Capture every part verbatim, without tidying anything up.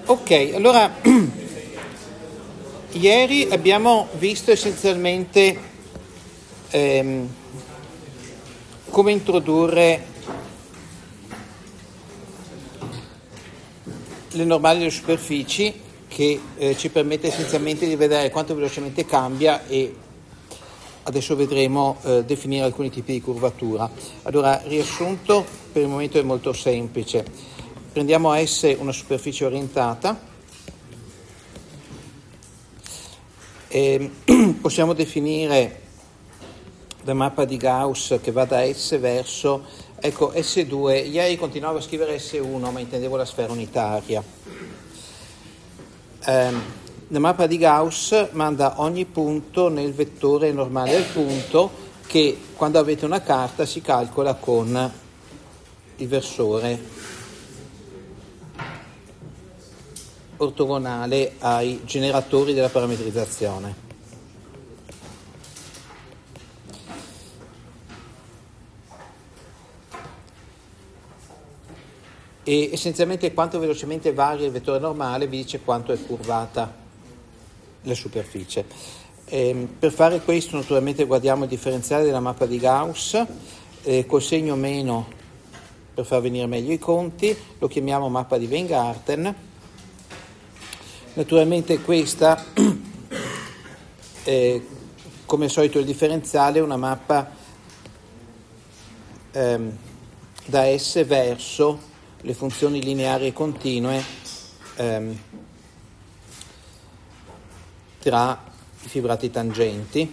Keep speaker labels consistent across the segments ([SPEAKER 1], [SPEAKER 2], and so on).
[SPEAKER 1] Ok, allora ieri abbiamo visto essenzialmente ehm, come introdurre le normali delle superfici, che eh, ci permette essenzialmente di vedere quanto velocemente cambia, e adesso vedremo eh, definire alcuni tipi di curvatura. Allora, riassunto per il momento è molto semplice. Prendiamo S una superficie orientata e possiamo definire la mappa di Gauss che va da S verso, ecco, S due. Ieri continuavo a scrivere S uno, ma intendevo la sfera unitaria. Eh, la mappa di Gauss manda ogni punto nel vettore normale del punto, che quando avete una carta si calcola con il versore ortogonale ai generatori della parametrizzazione. E essenzialmente quanto velocemente varia il vettore normale vi dice quanto è curvata la superficie. E per fare questo naturalmente guardiamo il differenziale della mappa di Gauss, eh, col segno meno per far venire meglio i conti, lo chiamiamo mappa di Weingarten. Naturalmente questa, eh, come al solito il differenziale, è una mappa ehm, da S verso le funzioni lineari e continue ehm, tra i fibrati tangenti.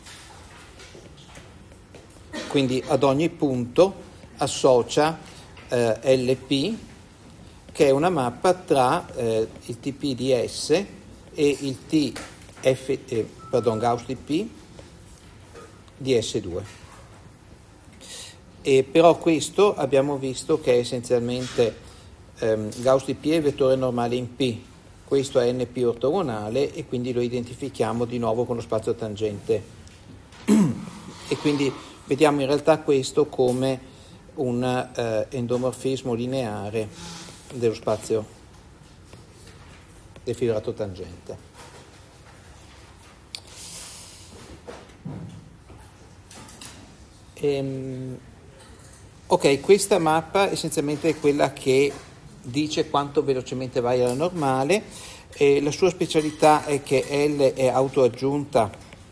[SPEAKER 1] Quindi ad ogni punto associa eh, L P, che è una mappa tra eh, il T P di S e il T F, eh, pardon, Gauss T P di S due. E però questo abbiamo visto che è essenzialmente ehm, Gauss T P è il vettore normale in P, questo è N P ortogonale e quindi lo identifichiamo di nuovo con lo spazio tangente. E quindi vediamo in realtà questo come un eh, endomorfismo lineare dello spazio del fibrato tangente. Ehm, ok, questa mappa essenzialmente è quella che dice quanto velocemente varia la normale, e la sua specialità è che L è autoaggiunta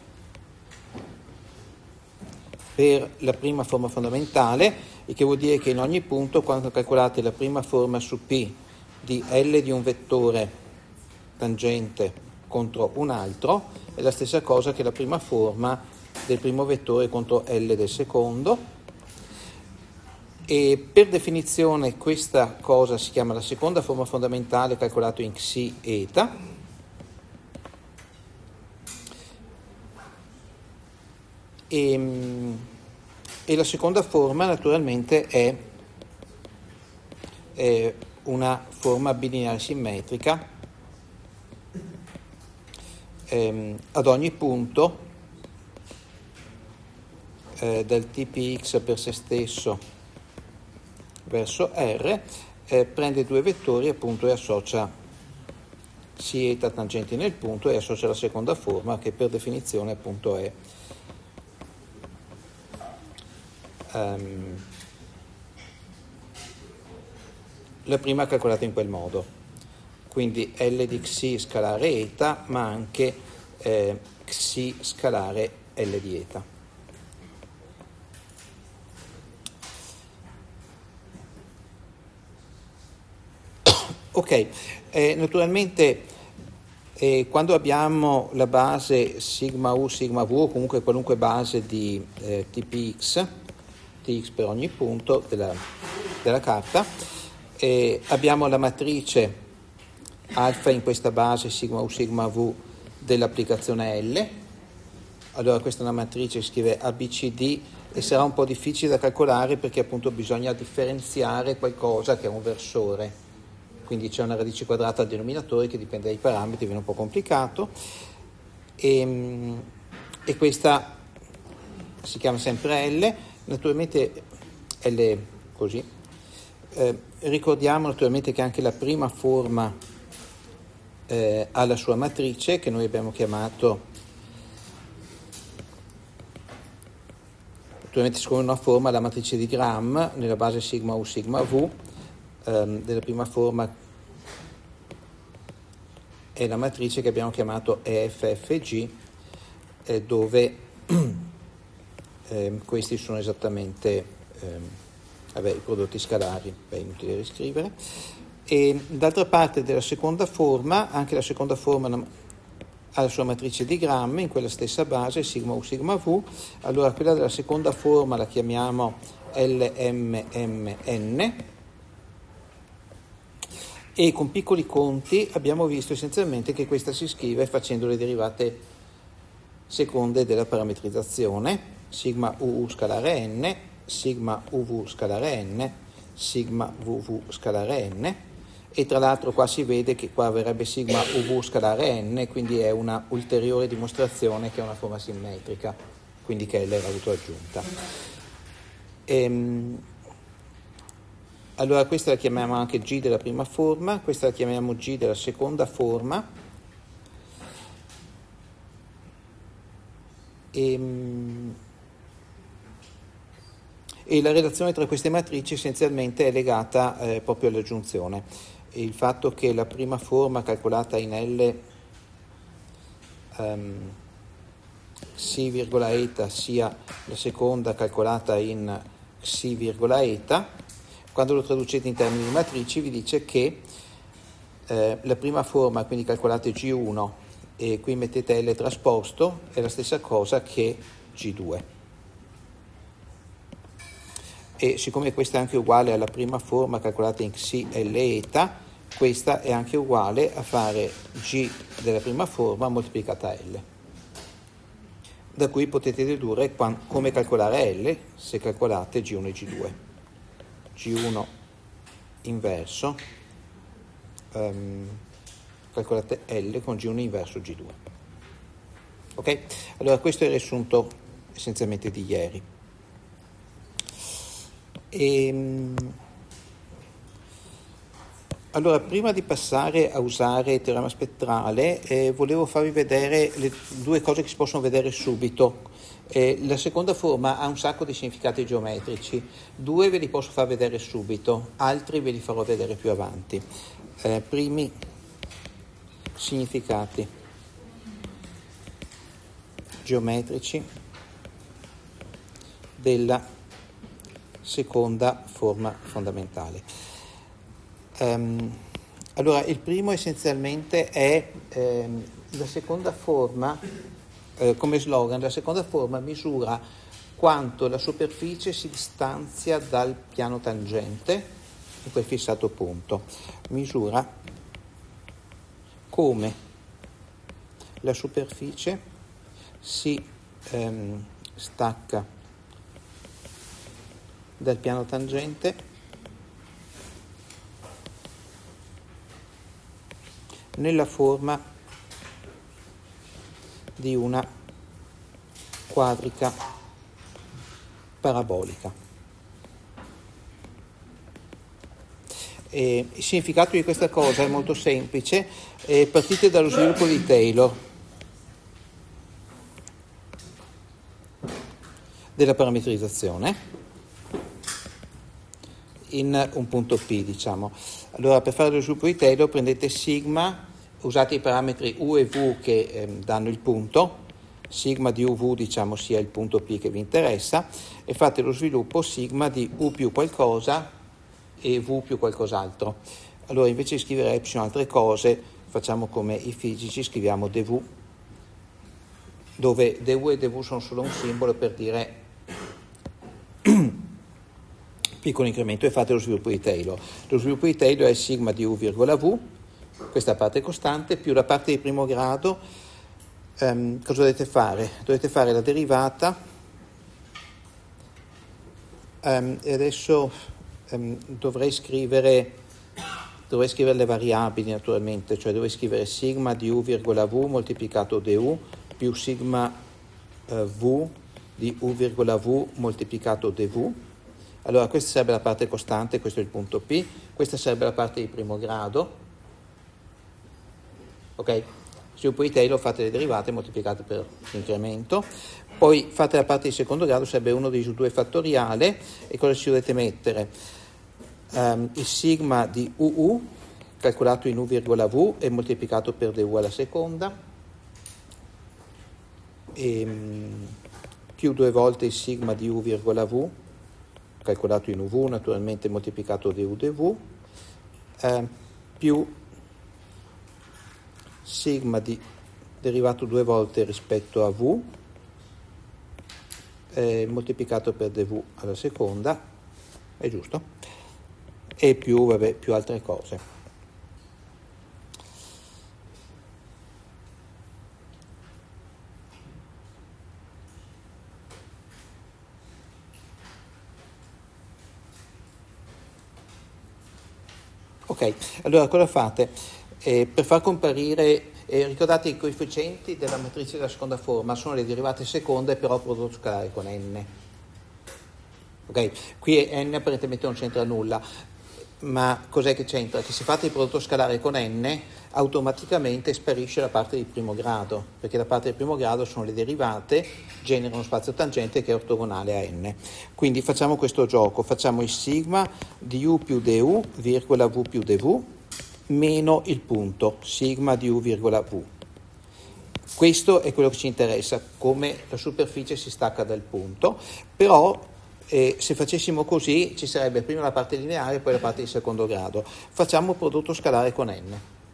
[SPEAKER 1] per la prima forma fondamentale, il che vuol dire che in ogni punto, quando calcolate la prima forma su P di L di un vettore tangente contro un altro, è la stessa cosa che la prima forma del primo vettore contro L del secondo. E per definizione questa cosa si chiama la seconda forma fondamentale, calcolato in Xi eta. E, e la seconda forma naturalmente è, è una forma bilineare simmetrica ehm, ad ogni punto eh, del T P X per se stesso verso R, eh, prende due vettori appunto e associa Xi eta tangenti nel punto e associa la seconda forma, che per definizione appunto è Um, la prima calcolata in quel modo, quindi L di Xi scalare eta, ma anche eh, Xi scalare L di eta. Ok, eh, naturalmente eh, quando abbiamo la base sigma U, sigma V, o comunque qualunque base di eh, T P X, Tx per ogni punto della, della carta, e abbiamo la matrice alfa in questa base sigma U sigma V dell'applicazione L. Allora questa è una matrice che scrive A B C D e sarà un po' difficile da calcolare perché appunto bisogna differenziare qualcosa che è un versore, quindi c'è una radice quadrata al denominatore che dipende dai parametri, viene un po' complicato, e, e questa si chiama sempre L. Naturalmente L così. Eh, ricordiamo naturalmente che anche la prima forma eh, ha la sua matrice che noi abbiamo chiamato, naturalmente secondo una forma, la matrice di Gram nella base sigma U sigma V, ehm, della prima forma è la matrice che abbiamo chiamato E F F G, eh, dove eh, questi sono esattamente ehm, vabbè, i prodotti scalari, è inutile riscrivere. E d'altra parte della seconda forma, anche la seconda forma ha la sua matrice di Gram in quella stessa base, sigma U sigma V. Allora quella della seconda forma la chiamiamo L M M N, e con piccoli conti abbiamo visto essenzialmente che questa si scrive facendo le derivate seconde della parametrizzazione, sigma U U scalare n, sigma U V scalare n, sigma V V scalare n, e tra l'altro qua si vede che qua verrebbe sigma U V scalare n, quindi è una ulteriore dimostrazione che è una forma simmetrica, quindi che L era autoaggiunta. Ehm, allora questa la chiamiamo anche G della prima forma, questa la chiamiamo G della seconda forma, e, e la relazione tra queste matrici essenzialmente è legata eh, proprio all'aggiunzione. Il fatto che la prima forma calcolata in L um, Xi virgola eta sia la seconda calcolata in Xi virgola eta, quando lo traducete in termini di matrici vi dice che eh, la prima forma, quindi calcolate G uno e qui mettete L trasposto, è la stessa cosa che G due. E siccome questa è anche uguale alla prima forma calcolata in Xi L eta, questa è anche uguale a fare G della prima forma moltiplicata L. Da cui potete dedurre come calcolare L se calcolate G uno e G due. G uno inverso, um, calcolate L con G uno inverso G due. Ok? Allora questo è il riassunto essenzialmente di ieri. E, allora, prima di passare a usare il teorema spettrale, eh, volevo farvi vedere le due cose che si possono vedere subito. Eh, la seconda forma ha un sacco di significati geometrici, due ve li posso far vedere subito, altri ve li farò vedere più avanti. Eh, primi significati geometrici della seconda forma fondamentale. Um, allora, il primo essenzialmente è ehm, la seconda forma. Eh, come slogan, la seconda forma misura quanto la superficie si distanzia dal piano tangente in quel fissato punto, misura come la superficie si ehm, stacca dal piano tangente nella forma di una quadrica parabolica. E il significato di questa cosa è molto semplice, e partite dallo sviluppo di Taylor della parametrizzazione in un punto P, diciamo. Allora, per fare lo sviluppo di Taylor prendete sigma, usate i parametri U e V che eh, danno il punto, sigma di U V diciamo sia il punto P che vi interessa, e fate lo sviluppo sigma di U più qualcosa e V più qualcos'altro. Allora invece di scrivere epsilon altre cose facciamo come i fisici, scriviamo dV, dove dV e dV sono solo un simbolo per dire piccolo incremento, e fate lo sviluppo di Taylor. Lo sviluppo di Taylor è sigma di U virgola V, questa parte costante, più la parte di primo grado. Um, cosa dovete fare? Dovete fare la derivata, um, e adesso um, dovrei scrivere dovrei scrivere le variabili naturalmente, cioè dovrei scrivere sigma di U virgola V moltiplicato du più sigma uh, V di U virgola V moltiplicato dV. Allora questa sarebbe la parte costante, questo è il punto P, questa sarebbe la parte di primo grado, ok? Sviluppo di Taylor, fate le derivate moltiplicate per l'incremento, poi fate la parte di secondo grado, sarebbe uno di due fattoriale, e cosa ci dovete mettere? Um, il sigma di U U, calcolato in U virgola V e moltiplicato per du alla seconda, e, um, più due volte il sigma di U virgola V, calcolato in U V, naturalmente moltiplicato du dv, eh, più sigma di derivato due volte rispetto a V, eh, moltiplicato per dv alla seconda, è giusto? E più, vabbè, più altre cose. Ok, allora cosa fate? Eh, per far comparire, eh, ricordate i coefficienti della matrice della seconda forma sono le derivate seconde, però prodotto scalare con n. Ok, qui n apparentemente non c'entra nulla, ma cos'è che c'entra? Che se fate il prodotto scalare con n, automaticamente sparisce la parte di primo grado, perché la parte di primo grado sono le derivate, genera uno spazio tangente che è ortogonale a n. Quindi facciamo questo gioco, facciamo il sigma di u più du, virgola v più dv, meno il punto, sigma di u virgola v. Questo è quello che ci interessa, come la superficie si stacca dal punto, però eh, se facessimo così ci sarebbe prima la parte lineare e poi la parte di secondo grado. Facciamo prodotto scalare con n.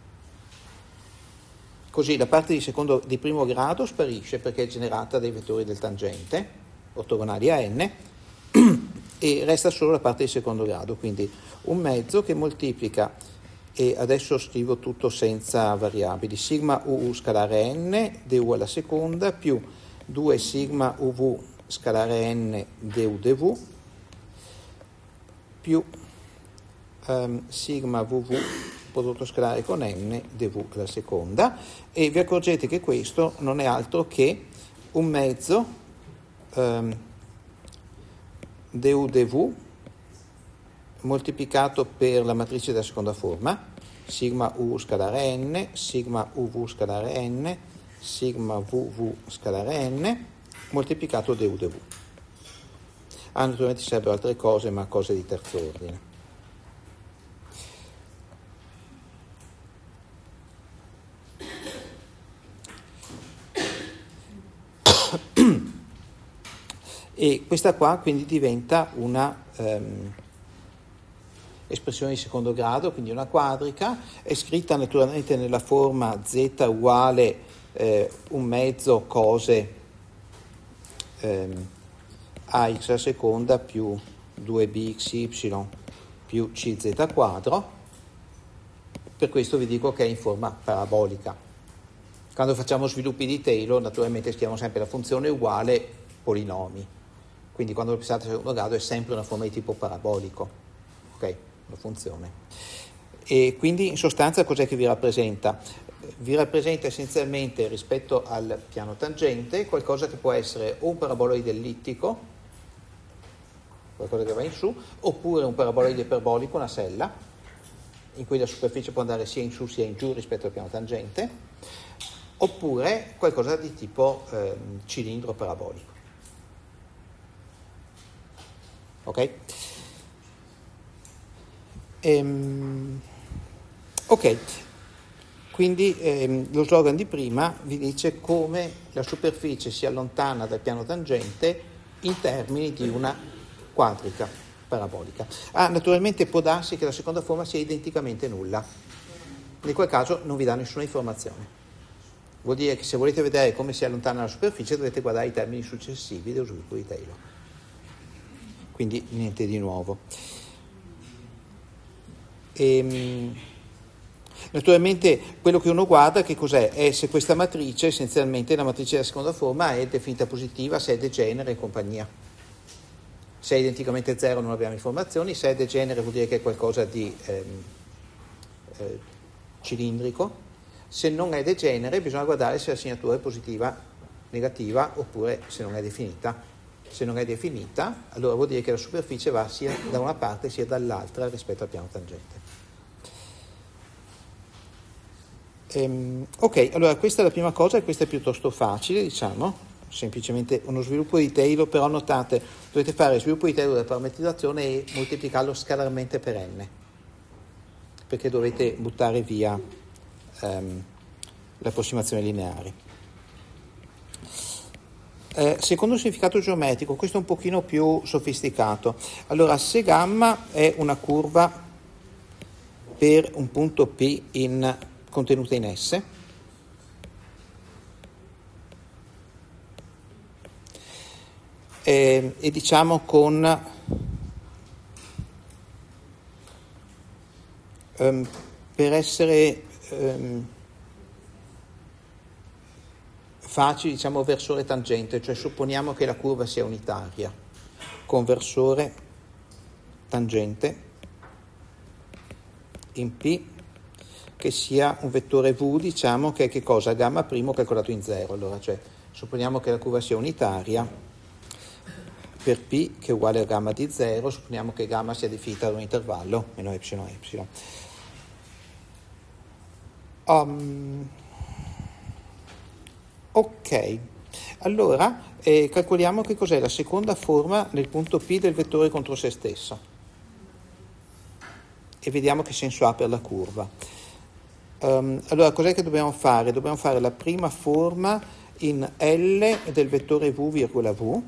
[SPEAKER 1] Così la parte di, secondo, di primo grado sparisce perché è generata dai vettori del tangente, ortogonali a n, e resta solo la parte di secondo grado, quindi un mezzo che moltiplica, e adesso scrivo tutto senza variabili, sigma uu scalare n, du alla seconda, più due sigma uv scalare n, du dv, più um, sigma vv prodotto scalare con n, dv alla seconda, e vi accorgete che questo non è altro che un mezzo um, du dv moltiplicato per la matrice della seconda forma, sigma u scalare n, sigma uv scalare n, sigma vv scalare n, moltiplicato du dv. Ah, naturalmente ci sarebbero altre cose, ma cose di terzo ordine. E questa qua quindi diventa una um, espressione di secondo grado, quindi una quadrica, è scritta naturalmente nella forma z uguale eh, un mezzo cose ehm, ax alla seconda più due b xy più cz quadro. Per questo vi dico che è in forma parabolica. Quando facciamo sviluppi di Taylor naturalmente scriviamo sempre la funzione uguale polinomi, quindi quando lo pensate a secondo grado è sempre una forma di tipo parabolico, ok? La funzione. E quindi in sostanza cos'è che vi rappresenta? Vi rappresenta essenzialmente rispetto al piano tangente qualcosa che può essere o un paraboloide ellittico, qualcosa che va in su, oppure un paraboloide iperbolico, una sella, in cui la superficie può andare sia in su sia in giù rispetto al piano tangente, oppure qualcosa di tipo eh, cilindro parabolico. Ok? Ehm, ok, quindi ehm, lo slogan di prima vi dice come la superficie si allontana dal piano tangente in termini di una quadrica parabolica. Ah, naturalmente può darsi che la seconda forma sia identicamente nulla, in quel caso non vi dà nessuna informazione. Vuol dire che se volete vedere come si allontana la superficie dovete guardare i termini successivi dello sviluppo di Taylor. Quindi niente di nuovo. E, naturalmente quello che uno guarda che cos'è? È se questa matrice, essenzialmente la matrice della seconda forma, è definita positiva, se è degenere e compagnia. Se è identicamente zero non abbiamo informazioni, se è degenere vuol dire che è qualcosa di ehm, eh, cilindrico, se non è degenere bisogna guardare se la segnatura è positiva, negativa, oppure se non è definita. Se non è definita, allora vuol dire che la superficie va sia da una parte sia dall'altra rispetto al piano tangente. Ehm, ok, allora questa è la prima cosa e questa è piuttosto facile, diciamo, semplicemente uno sviluppo di Taylor, però notate, dovete fare sviluppo di Taylor della parametrizzazione e moltiplicarlo scalarmente per n, perché dovete buttare via ehm, le approssimazioni lineari. Eh, secondo significato geometrico, questo è un pochino più sofisticato. Allora, se gamma è una curva per un punto P in, contenuta in S, eh, e diciamo con um, per essere um, facili, diciamo versore tangente, cioè supponiamo che la curva sia unitaria con versore tangente in P che sia un vettore V, diciamo che è che cosa? Gamma primo calcolato in zero. Allora, cioè supponiamo che la curva sia unitaria per P che è uguale a gamma di zero, supponiamo che gamma sia definita da un intervallo meno epsilon epsilon. Um, ok, allora eh, calcoliamo che cos'è la seconda forma nel punto P del vettore contro se stesso e vediamo che senso ha per la curva. Um, allora cos'è che dobbiamo fare? Dobbiamo fare la prima forma in L del vettore V virgola V.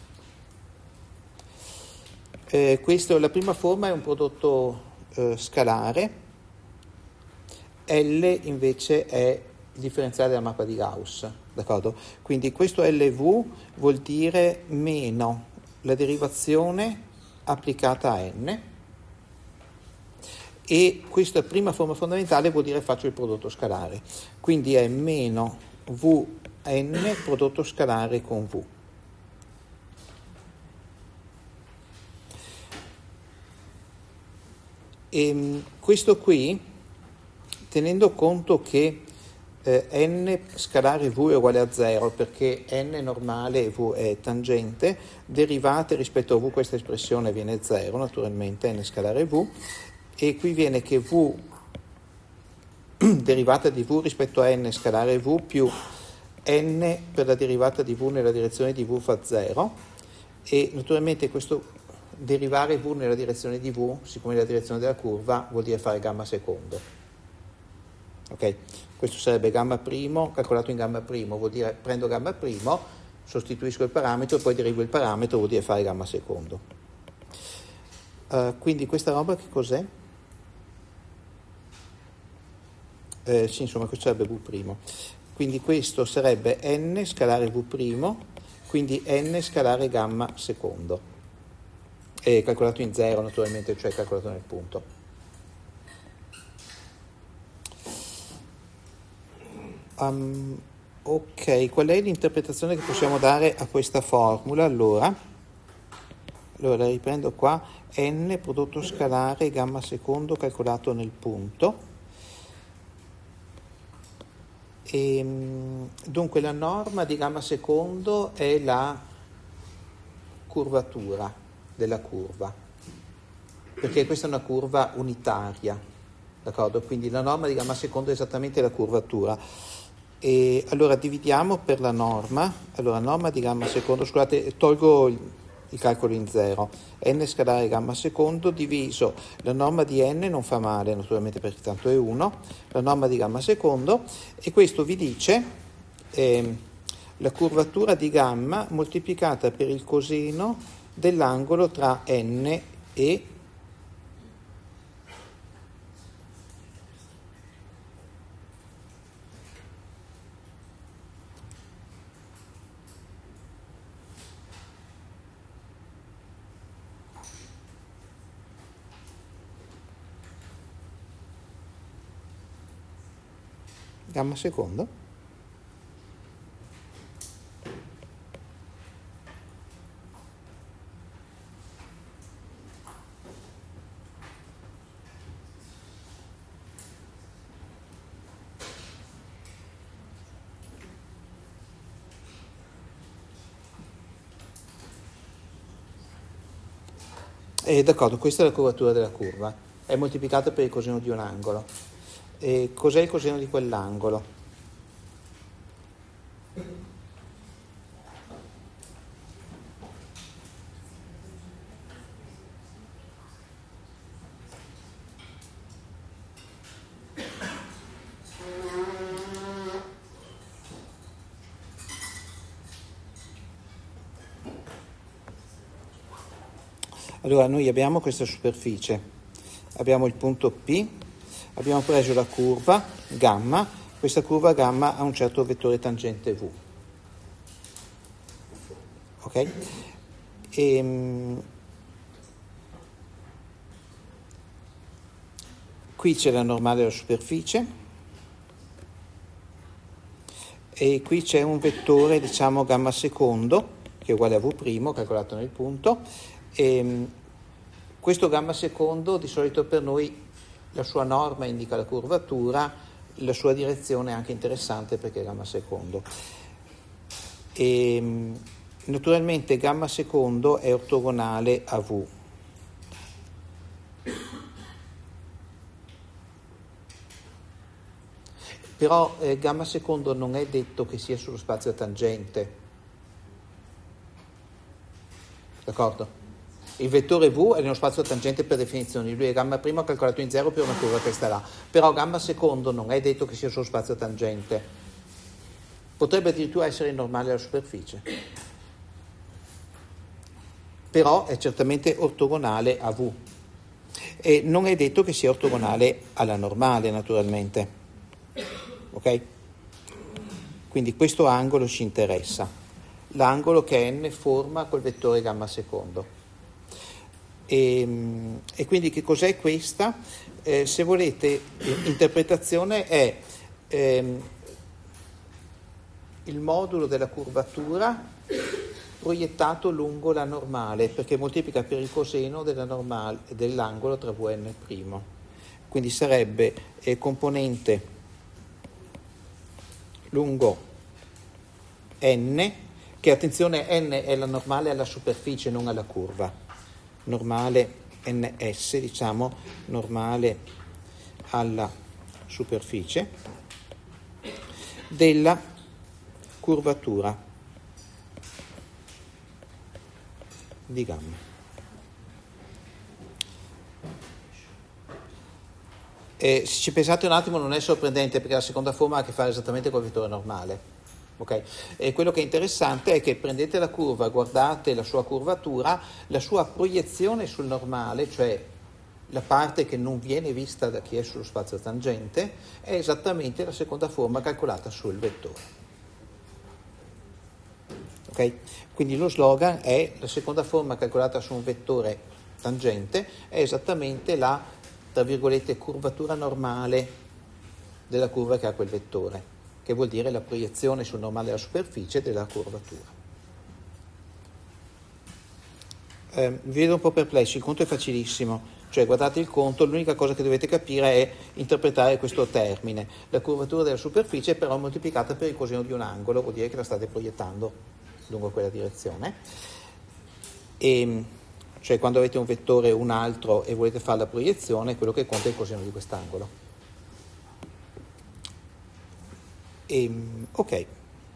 [SPEAKER 1] Eh, questo, la prima forma è un prodotto eh, scalare, L invece è il differenziale della mappa di Gauss, d'accordo? Quindi questo L V vuol dire meno la derivazione applicata a n, e questa prima forma fondamentale vuol dire faccio il prodotto scalare, quindi è meno Vn prodotto scalare con V. E questo qui, tenendo conto che eh, n scalare V è uguale a zero perché n normale e V è tangente, derivate rispetto a V questa espressione viene zero, naturalmente n scalare V, e qui viene che V derivata di V rispetto a n scalare V più n per la derivata di V nella direzione di V fa zero, e naturalmente questo derivare V nella direzione di V, siccome è la direzione della curva, vuol dire fare gamma secondo. Ok? Questo sarebbe gamma primo calcolato in gamma primo, vuol dire prendo gamma primo, sostituisco il parametro e poi derivo il parametro, vuol dire fare gamma secondo. Uh, quindi questa roba che cos'è? Eh, sì, insomma, questo sarebbe V primo. Quindi questo sarebbe n scalare V primo, quindi n scalare gamma secondo. E calcolato in zero, naturalmente, cioè calcolato nel punto. Um, ok, qual è l'interpretazione che possiamo dare a questa formula? Allora, allora riprendo qua, n prodotto scalare gamma secondo calcolato nel punto. E, dunque la norma di gamma secondo è la curvatura della curva, perché questa è una curva unitaria, d'accordo? Quindi la norma di gamma secondo è esattamente la curvatura. E allora dividiamo per la norma, allora norma di gamma secondo, scusate, tolgo il, il calcolo in zero, n scalare gamma secondo diviso la norma di n, non fa male naturalmente perché tanto è uno, la norma di gamma secondo, e questo vi dice eh, la curvatura di gamma moltiplicata per il coseno dell'angolo tra n e gamma secondo. Eh, d'accordo, questa è la curvatura della curva, è moltiplicata per il coseno di un angolo. E cos'è il coseno di quell'angolo? Allora, noi abbiamo questa superficie, abbiamo il punto P, abbiamo preso la curva gamma, questa curva gamma ha un certo vettore tangente V. Ok? E, qui c'è la normale della superficie e qui c'è un vettore, diciamo, gamma secondo, che è uguale a V', calcolato nel punto. E questo gamma secondo di solito per noi la sua norma indica la curvatura, la sua direzione è anche interessante perché è gamma secondo. E naturalmente gamma secondo è ortogonale a V. Però eh, gamma secondo non è detto che sia sullo spazio tangente. D'accordo? Il vettore V è nello spazio tangente per definizione, lui è gamma prima calcolato in zero per una curva che sta là, però gamma secondo non è detto che sia sullo spazio tangente, potrebbe addirittura essere normale alla superficie, però è certamente ortogonale a V e non è detto che sia ortogonale alla normale naturalmente, ok? Quindi questo angolo ci interessa, l'angolo che n forma col vettore gamma secondo. E, e quindi che cos'è questa? Eh, se volete, interpretazione è ehm, il modulo della curvatura proiettato lungo la normale, perché moltiplica per il coseno della normale, dell'angolo tra V e n'. Quindi sarebbe eh, componente lungo n, che attenzione n è la normale alla superficie, non alla curva. Normale ns, diciamo, normale alla superficie della curvatura di gamma. E se ci pensate un attimo non è sorprendente perché la seconda forma ha a che fare esattamente col vettore normale. Okay. E quello che è interessante è che prendete la curva, guardate la sua curvatura, la sua proiezione sul normale, cioè la parte che non viene vista da chi è sullo spazio tangente, è esattamente la seconda forma calcolata sul vettore. Okay? Quindi lo slogan è la seconda forma calcolata su un vettore tangente è esattamente la, tra virgolette, curvatura normale della curva che ha quel vettore, che vuol dire la proiezione sul normale della superficie della curvatura. Eh, vi vedo un po' perplessi, il conto è facilissimo, cioè guardate il conto, l'unica cosa che dovete capire è interpretare questo termine. La curvatura della superficie è però moltiplicata per il coseno di un angolo, vuol dire che la state proiettando lungo quella direzione. E, cioè quando avete un vettore o un altro e volete fare la proiezione, quello che conta è il coseno di quest'angolo. E, ok.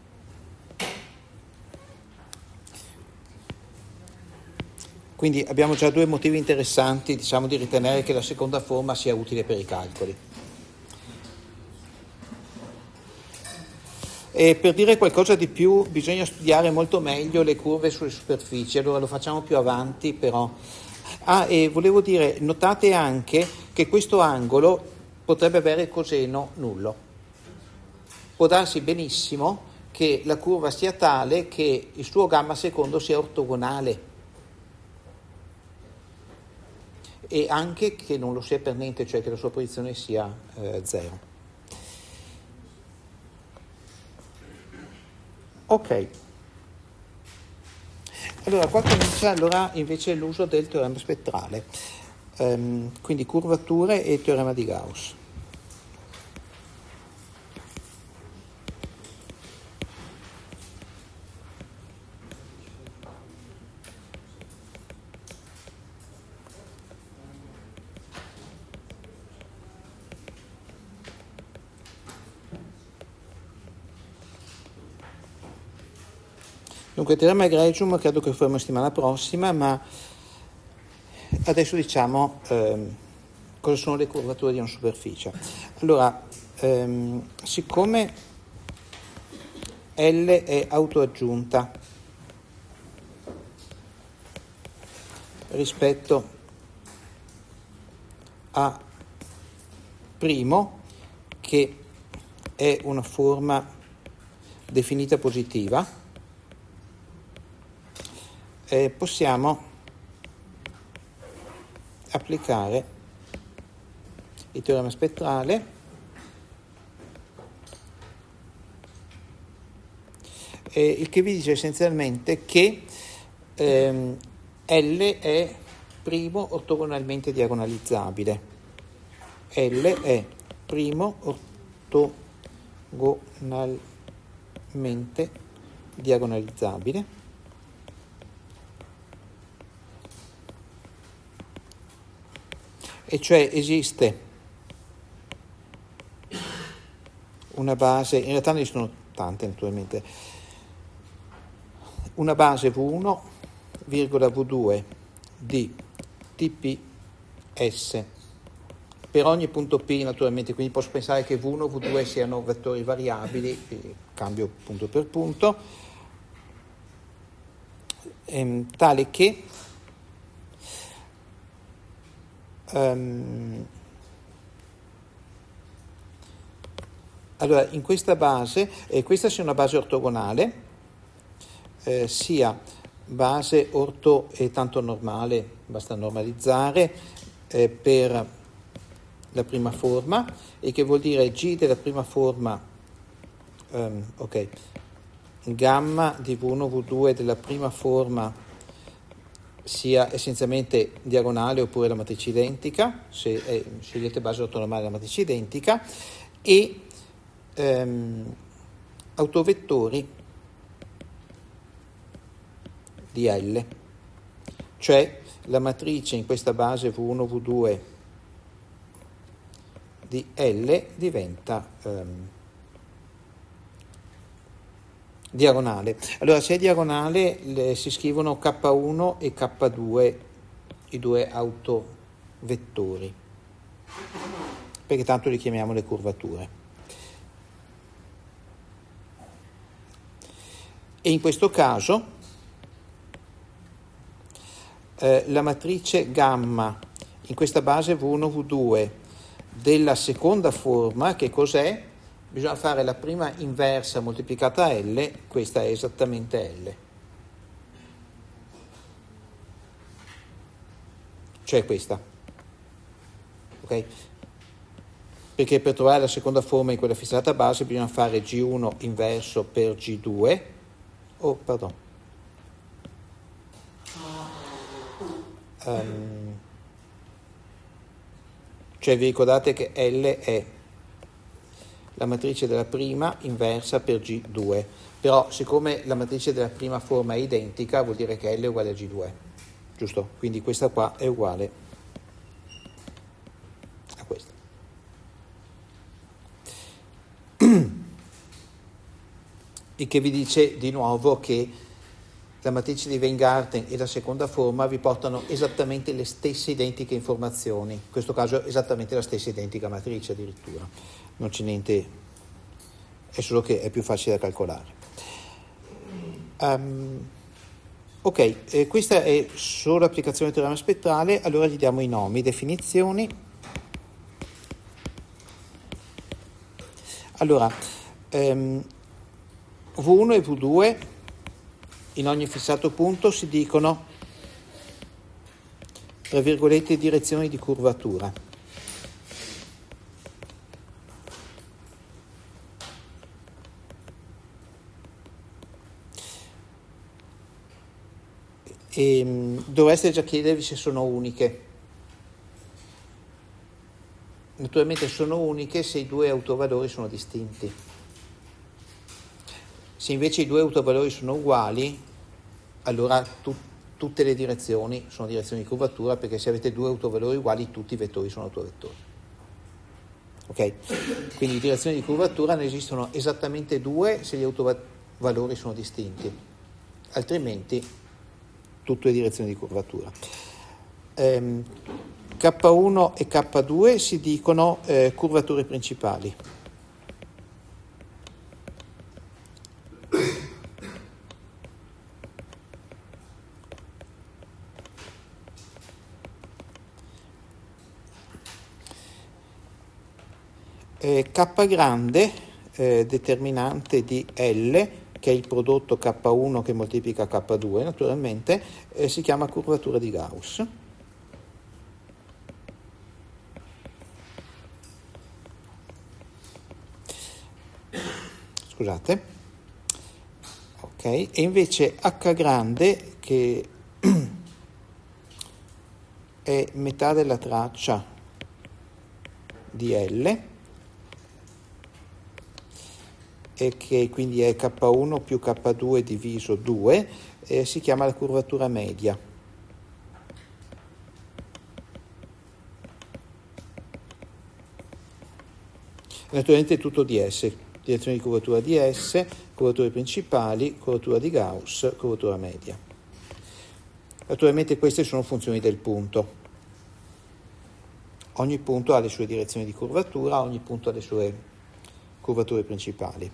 [SPEAKER 1] Quindi abbiamo già due motivi interessanti, diciamo, di ritenere che la seconda forma sia utile per i calcoli. E per dire qualcosa di più bisogna studiare molto meglio le curve sulle superfici, allora lo facciamo più avanti però. Ah, e volevo dire, notate anche che questo angolo potrebbe avere coseno nullo. Può darsi benissimo che la curva sia tale che il suo gamma secondo sia ortogonale e anche che non lo sia per niente, cioè che la sua posizione sia eh, zero. Ok. Allora, qua comincia allora invece l'uso del teorema spettrale, um, quindi curvature e teorema di Gauss. Dunque, teorema egregium credo che lo faremo settimana prossima, ma adesso diciamo ehm, cosa sono le curvature di una superficie. Allora, ehm, siccome L è autoaggiunta rispetto a primo, che è una forma definita positiva, eh, possiamo applicare il teorema spettrale eh, il che vi dice essenzialmente che ehm, L è primo ortogonalmente diagonalizzabile. L è primo ortogonalmente diagonalizzabile e cioè esiste una base, in realtà ne sono tante naturalmente, una base V uno, V due di T P S per ogni punto P naturalmente, quindi posso pensare che V uno e V due siano vettori variabili, cambio punto per punto, ehm, tale che um, allora in questa base, eh, questa sia una base ortogonale, eh, sia base orto e tanto normale, basta normalizzare eh, per la prima forma, e che vuol dire G della prima forma, um, ok, gamma di V uno V due della prima forma sia essenzialmente diagonale oppure la matrice identica, se eh, scegliete base ortonormale la matrice identica, e um, autovettori di L, cioè la matrice in questa base V uno V due di L diventa um, diagonale. Allora, se è diagonale le, si scrivono K uno e K due, i due autovettori, perché tanto li chiamiamo le curvature. E in questo caso eh, la matrice gamma in questa base V uno V due della seconda forma, che cos'è? Bisogna fare la prima inversa moltiplicata a L, questa è esattamente L. Cioè questa. Ok? Perché per trovare la seconda forma in quella fissata base bisogna fare G uno inverso per G due. Oh, pardon. Um, Cioè vi ricordate che L è la matrice della prima inversa per G due, però siccome la matrice della prima forma è identica vuol dire che L è uguale a G due, giusto? Quindi questa qua è uguale a questa. Il che vi dice di nuovo che la matrice di Weingarten e la seconda forma vi portano esattamente le stesse identiche informazioni, in questo caso esattamente la stessa identica matrice addirittura, non c'è niente, è solo che è più facile da calcolare. Um, ok, eh, questa è solo l'applicazione del teorema spettrale, allora gli diamo i nomi, definizioni. Allora, um, V uno e V due in ogni fissato punto si dicono, tra virgolette, direzioni di curvatura. E dovreste già chiedervi se sono uniche. Naturalmente sono uniche se i due autovalori sono distinti. Se invece i due autovalori sono uguali, allora tu, tutte le direzioni sono direzioni di curvatura, perché se avete due autovalori uguali tutti i vettori sono autovettori. Ok? Quindi direzioni di curvatura ne esistono esattamente due se gli autovalori sono distinti. altrimenti tutto è direzione di curvatura. Ehm, K uno e K due si dicono eh, curvature principali. Eh, K grande, eh, determinante di L, che è il prodotto K uno che moltiplica K due, naturalmente, eh, si chiama curvatura di Gauss. Scusate. Ok, e invece H grande, che è metà della traccia di L, e che quindi è K uno più K due diviso due, eh, si chiama la curvatura media. Naturalmente tutto D S, direzione di curvatura D S, curvature principali, curvatura di Gauss, curvatura media. Naturalmente queste sono funzioni del punto. Ogni punto ha le sue direzioni di curvatura, ogni punto ha le sue curvature principali.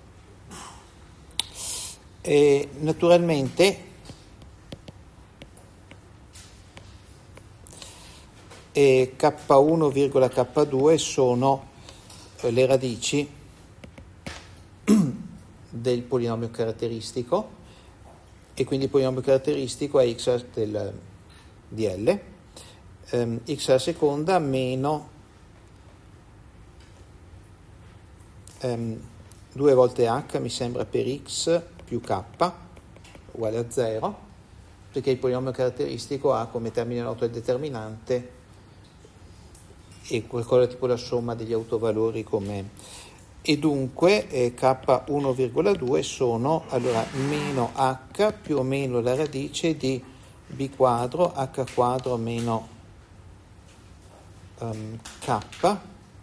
[SPEAKER 1] E naturalmente e K uno, K due sono le radici del polinomio caratteristico, e quindi il polinomio caratteristico è x del dl, ehm, x alla seconda meno ehm, due volte h, mi sembra, per x più k uguale a zero, perché il polinomio caratteristico ha come termine noto il determinante e qualcosa tipo la somma degli autovalori, come, e dunque eh, K uno virgola due sono allora meno h più o meno la radice di b quadro h quadro meno um, k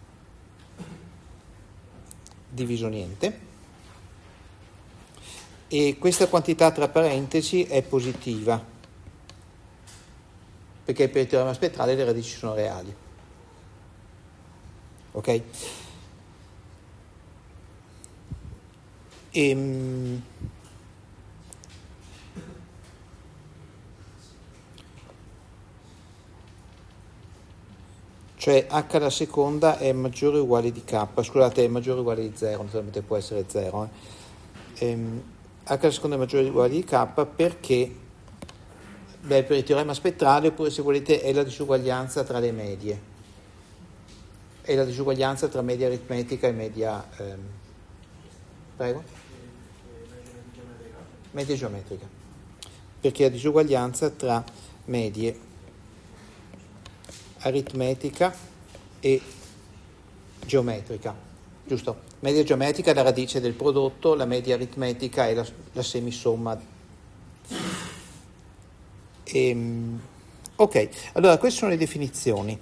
[SPEAKER 1] diviso niente. E questa quantità tra parentesi è positiva, perché per il teorema spettrale le radici sono reali. Ok? Ehm, cioè h alla seconda è maggiore o uguale di k, scusate, è maggiore o uguale di zero, naturalmente può essere zero. Eh. Ehm, h alla seconda è maggiore o uguale di k perché, beh, per il teorema spettrale, oppure se volete è la disuguaglianza tra le medie, è la disuguaglianza tra media aritmetica e media ehm, prego? Media geometrica, perché è la disuguaglianza tra medie aritmetica e geometrica, giusto? Media geometrica è la radice del prodotto, la media aritmetica è la, la semisomma. Ehm, ok, allora queste sono le definizioni.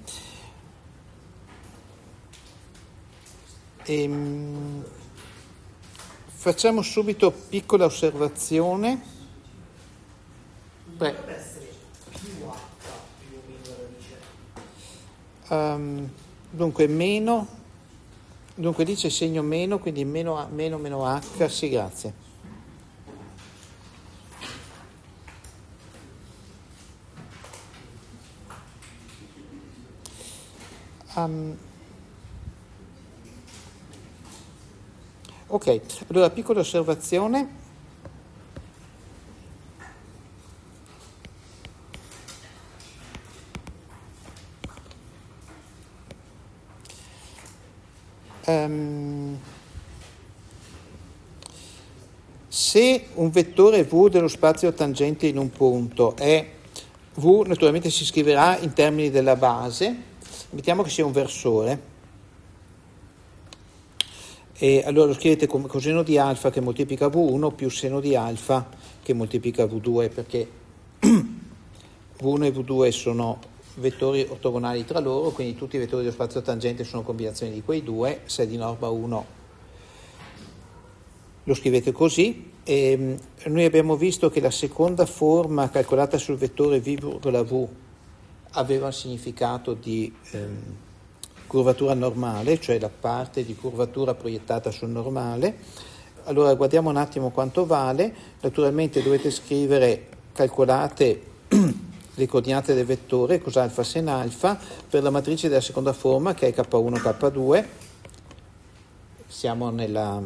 [SPEAKER 1] Ehm, facciamo subito piccola osservazione. Pre-
[SPEAKER 2] Potrebbe essere più h più o meno la radice.
[SPEAKER 1] Um, dunque meno, dunque lì c'è segno meno, quindi meno, a, meno meno h, sì, grazie. Um, ok, allora piccola osservazione. Um, se un vettore V dello spazio tangente in un punto è V, naturalmente si scriverà in termini della base, mettiamo che sia un versore, e allora lo scrivete come coseno di alfa che moltiplica V uno più seno di alfa che moltiplica V due, perché V uno e V due sono vettori ortogonali tra loro, quindi tutti i vettori dello spazio tangente sono combinazioni di quei due, se è di norma uno lo scrivete così. E noi abbiamo visto che la seconda forma calcolata sul vettore v,v aveva un significato di ehm, curvatura normale, cioè la parte di curvatura proiettata sul normale. Allora guardiamo un attimo quanto vale. Naturalmente dovete scrivere, calcolate le coordinate del vettore, cos'alfa sen alfa, per la matrice della seconda forma che è K uno K due. Siamo nella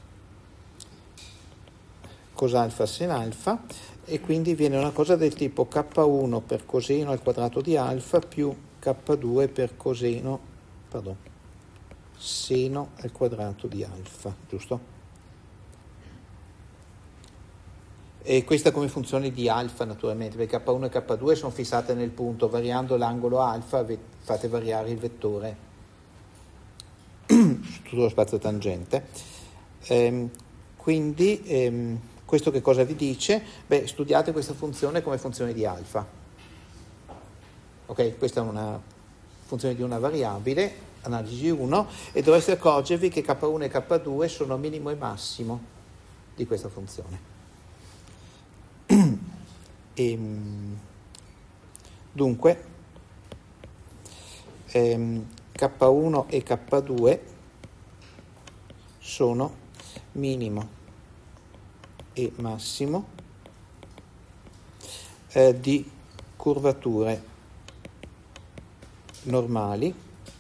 [SPEAKER 1] cos'alfa sen alfa, e quindi viene una cosa del tipo K uno per coseno al quadrato di alfa più K due per coseno, pardon, seno al quadrato di alfa, giusto? E questa come funzione di alfa naturalmente, perché K uno e K due sono fissate nel punto, variando l'angolo alfa fate variare il vettore su tutto lo spazio tangente. Ehm, quindi ehm, questo che cosa vi dice? Beh, studiate questa funzione come funzione di alfa. Ok, questa è una funzione di una variabile, analisi uno, e dovreste accorgervi che K uno e K due sono minimo e massimo di questa funzione. E, dunque ehm, K uno e K due sono minimo e massimo eh, di curvature normali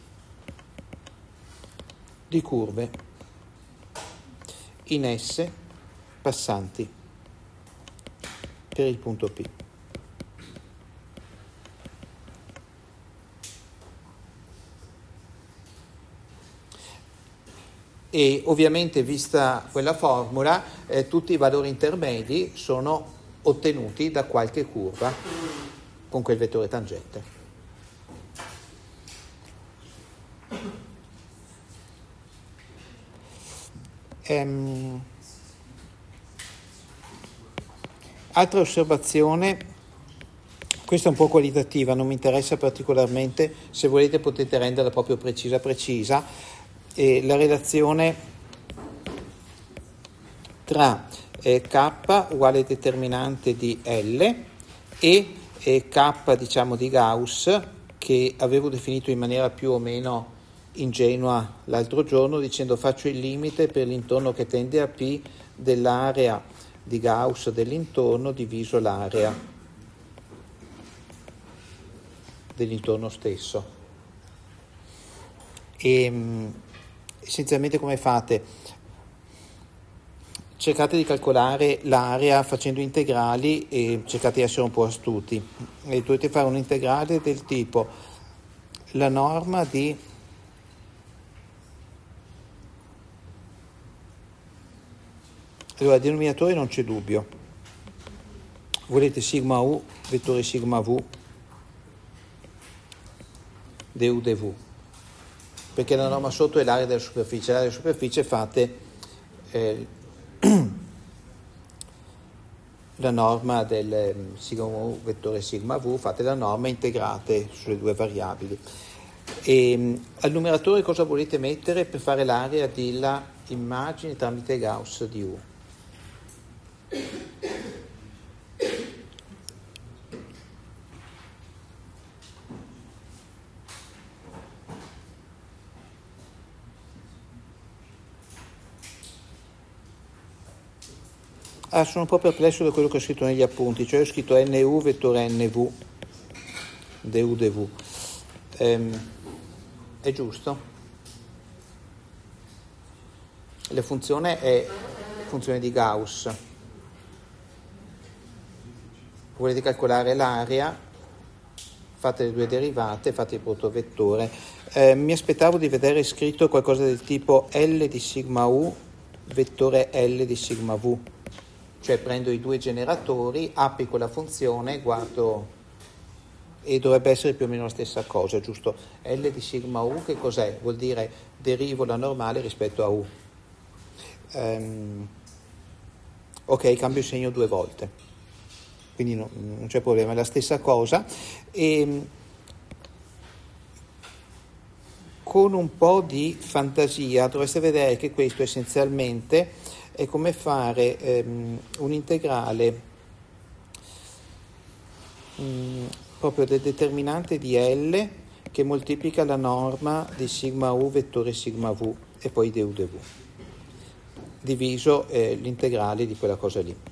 [SPEAKER 1] di curve in S passanti per il punto P. E ovviamente, vista quella formula, eh, tutti i valori intermedi sono ottenuti da qualche curva con quel vettore tangente. Ehm, altra osservazione, questa è un po' qualitativa, non mi interessa particolarmente, se volete potete renderla proprio precisa precisa, e la relazione tra eh, K uguale determinante di L e eh, K diciamo di Gauss, che avevo definito in maniera più o meno ingenua l'altro giorno dicendo faccio il limite per l'intorno che tende a P dell'area di Gauss dell'intorno diviso l'area dell'intorno stesso. E essenzialmente come fate? Cercate di calcolare l'area facendo integrali e cercate di essere un po' astuti, e dovete fare un integrale del tipo la norma di allora, denominatore non c'è dubbio, volete sigma u vettore sigma v du dv, perché la norma sotto è l'area della superficie, l'area della superficie fate eh, la norma del sigma u vettore sigma v, fate la norma, integrate sulle due variabili. E al numeratore cosa volete mettere per fare l'area della immagine tramite Gauss di U? Ah, sono un po' perplesso da quello che ho scritto negli appunti, cioè ho scritto nu vettore nv du dv. Ehm, è giusto? La funzione è funzione di Gauss. Volete calcolare l'area, fate le due derivate, fate il prodotto vettore. Eh, mi aspettavo di vedere scritto qualcosa del tipo L di sigma u vettore L di sigma v. Cioè prendo i due generatori, applico la funzione, guardo, e dovrebbe essere più o meno la stessa cosa, giusto? L di sigma u che cos'è? Vuol dire derivo la normale rispetto a u. Um, ok, cambio il segno due volte, quindi no, non c'è problema, è la stessa cosa. E con un po' di fantasia dovreste vedere che questo essenzialmente è come fare ehm, un integrale mh, proprio del determinante di L che moltiplica la norma di sigma u vettore sigma v e poi du dv, diviso eh, l'integrale di quella cosa lì.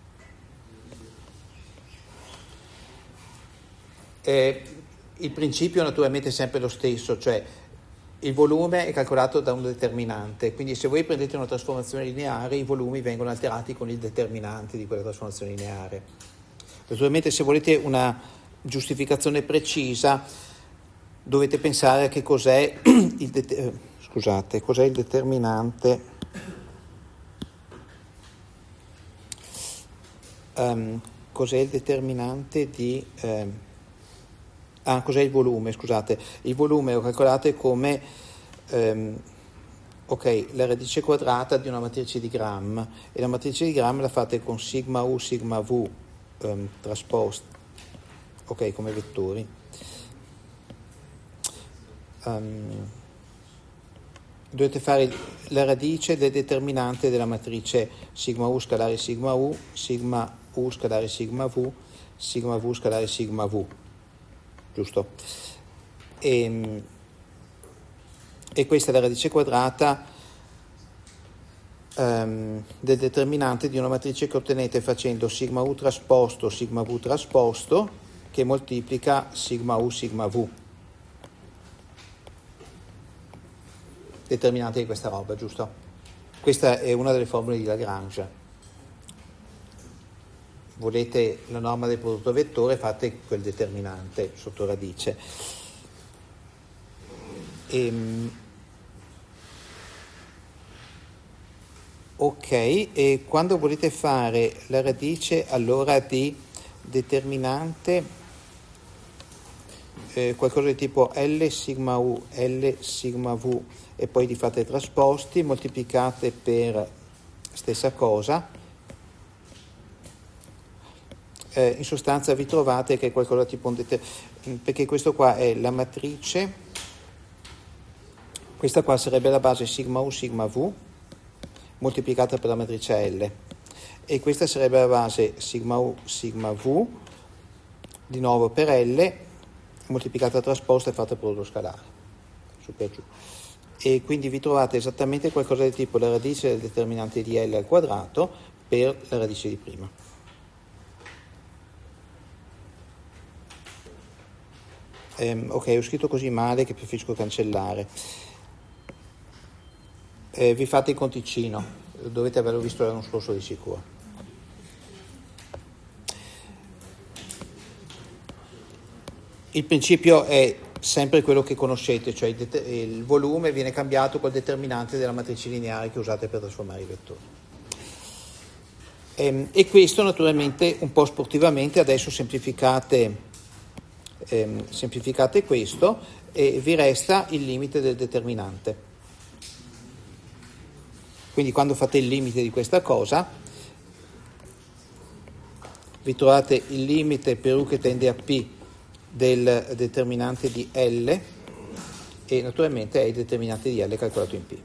[SPEAKER 1] Eh, il principio naturalmente è sempre lo stesso, cioè il volume è calcolato da un determinante, quindi se voi prendete una trasformazione lineare i volumi vengono alterati con il determinante di quella trasformazione lineare. Naturalmente se volete una giustificazione precisa dovete pensare a che cos'è il, det- scusate, cos'è il determinante um, cos'è il determinante di um, ah, cos'è il volume, scusate, il volume lo calcolate come um, ok, la radice quadrata di una matrice di Gram, e la matrice di Gram la fate con sigma u, sigma v um, trasposti, ok, come vettori. Um, dovete fare la radice del determinante della matrice sigma u scalare sigma u, sigma u scalare sigma v, sigma v scalare sigma v, giusto? E, e questa è la radice quadrata um, del determinante di una matrice che ottenete facendo sigma u trasposto, sigma v trasposto, che moltiplica sigma u, sigma v. Determinante di questa roba, giusto? Questa è una delle formule di Lagrange. Volete la norma del prodotto vettore, fate quel determinante sotto radice. E, ok, e quando volete fare la radice allora di determinante eh, qualcosa di tipo L sigma u, L sigma v e poi li fate trasposti, moltiplicate per stessa cosa, eh, in sostanza vi trovate che è qualcosa tipo un deter- perché questo qua è la matrice, questa qua sarebbe la base sigma u sigma v moltiplicata per la matrice L, e questa sarebbe la base sigma u sigma v di nuovo per L moltiplicata trasposta e fatta per lo scalare su per giù, e quindi vi trovate esattamente qualcosa del tipo la radice del determinante di L al quadrato per la radice di prima. Um, ok, ho scritto così male che preferisco cancellare. Eh, vi fate il conticino, dovete averlo visto l'anno scorso di sicuro. Il principio è sempre quello che conoscete, cioè il, det- il volume viene cambiato col determinante della matrice lineare che usate per trasformare i vettori. E, e questo naturalmente un po' sportivamente, adesso semplificate, ehm, semplificate questo e vi resta il limite del determinante. Quindi quando fate il limite di questa cosa vi trovate il limite per u che tende a P del determinante di L, e naturalmente è il determinante di L calcolato in P.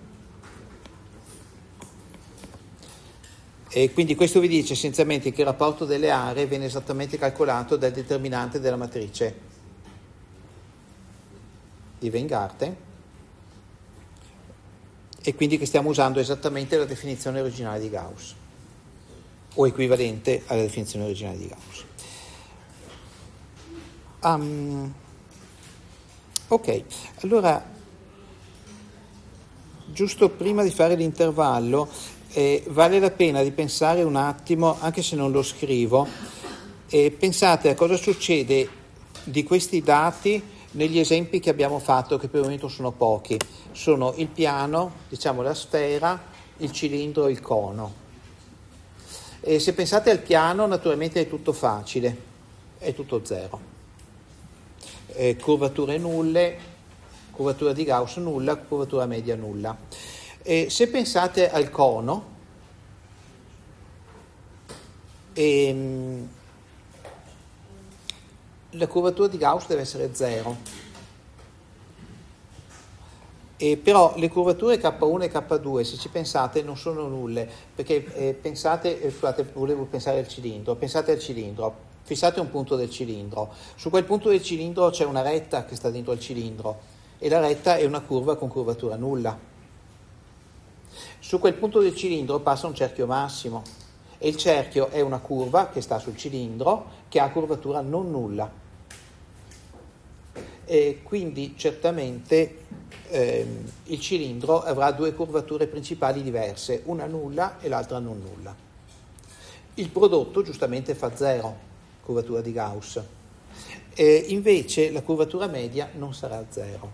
[SPEAKER 1] E quindi questo vi dice essenzialmente che il rapporto delle aree viene esattamente calcolato dal determinante della matrice di Weingarten, e quindi che stiamo usando esattamente la definizione originale di Gauss, o equivalente alla definizione originale di Gauss. Um, ok, allora, giusto prima di fare l'intervallo, eh, vale la pena di pensare un attimo, anche se non lo scrivo, eh, pensate a cosa succede di questi dati negli esempi che abbiamo fatto, che per il momento sono pochi. Sono il piano, diciamo la sfera, il cilindro e il cono. E se pensate al piano, naturalmente è tutto facile, è tutto zero. Eh, curvature nulle, curvatura di Gauss nulla, curvatura media nulla. E se pensate al cono, ehm, la curvatura di Gauss deve essere zero. E però le curvature K uno e K due, se ci pensate, non sono nulle, perché eh, pensate, eh, scusate, volevo pensare al cilindro, pensate al cilindro, fissate un punto del cilindro, su quel punto del cilindro c'è una retta che sta dentro al cilindro e la retta è una curva con curvatura nulla. Su quel punto del cilindro passa un cerchio massimo e il cerchio è una curva che sta sul cilindro che ha curvatura non nulla. E quindi certamente ehm, il cilindro avrà due curvature principali diverse, una nulla e l'altra non nulla. Il prodotto giustamente fa zero, curvatura di Gauss, e invece la curvatura media non sarà zero.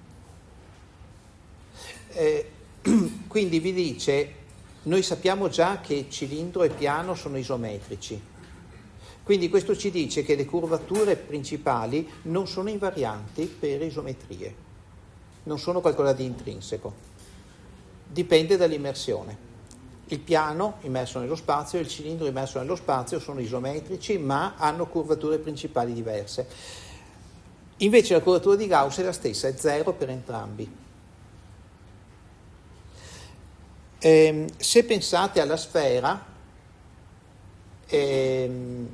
[SPEAKER 1] E, quindi vi dice, noi sappiamo già che cilindro e piano sono isometrici. Quindi questo ci dice che le curvature principali non sono invarianti per isometrie, non sono qualcosa di intrinseco, dipende dall'immersione. Il piano immerso nello spazio e il cilindro immerso nello spazio sono isometrici ma hanno curvature principali diverse. Invece la curvatura di Gauss è la stessa, è zero per entrambi. E, se pensate alla sfera, ehm,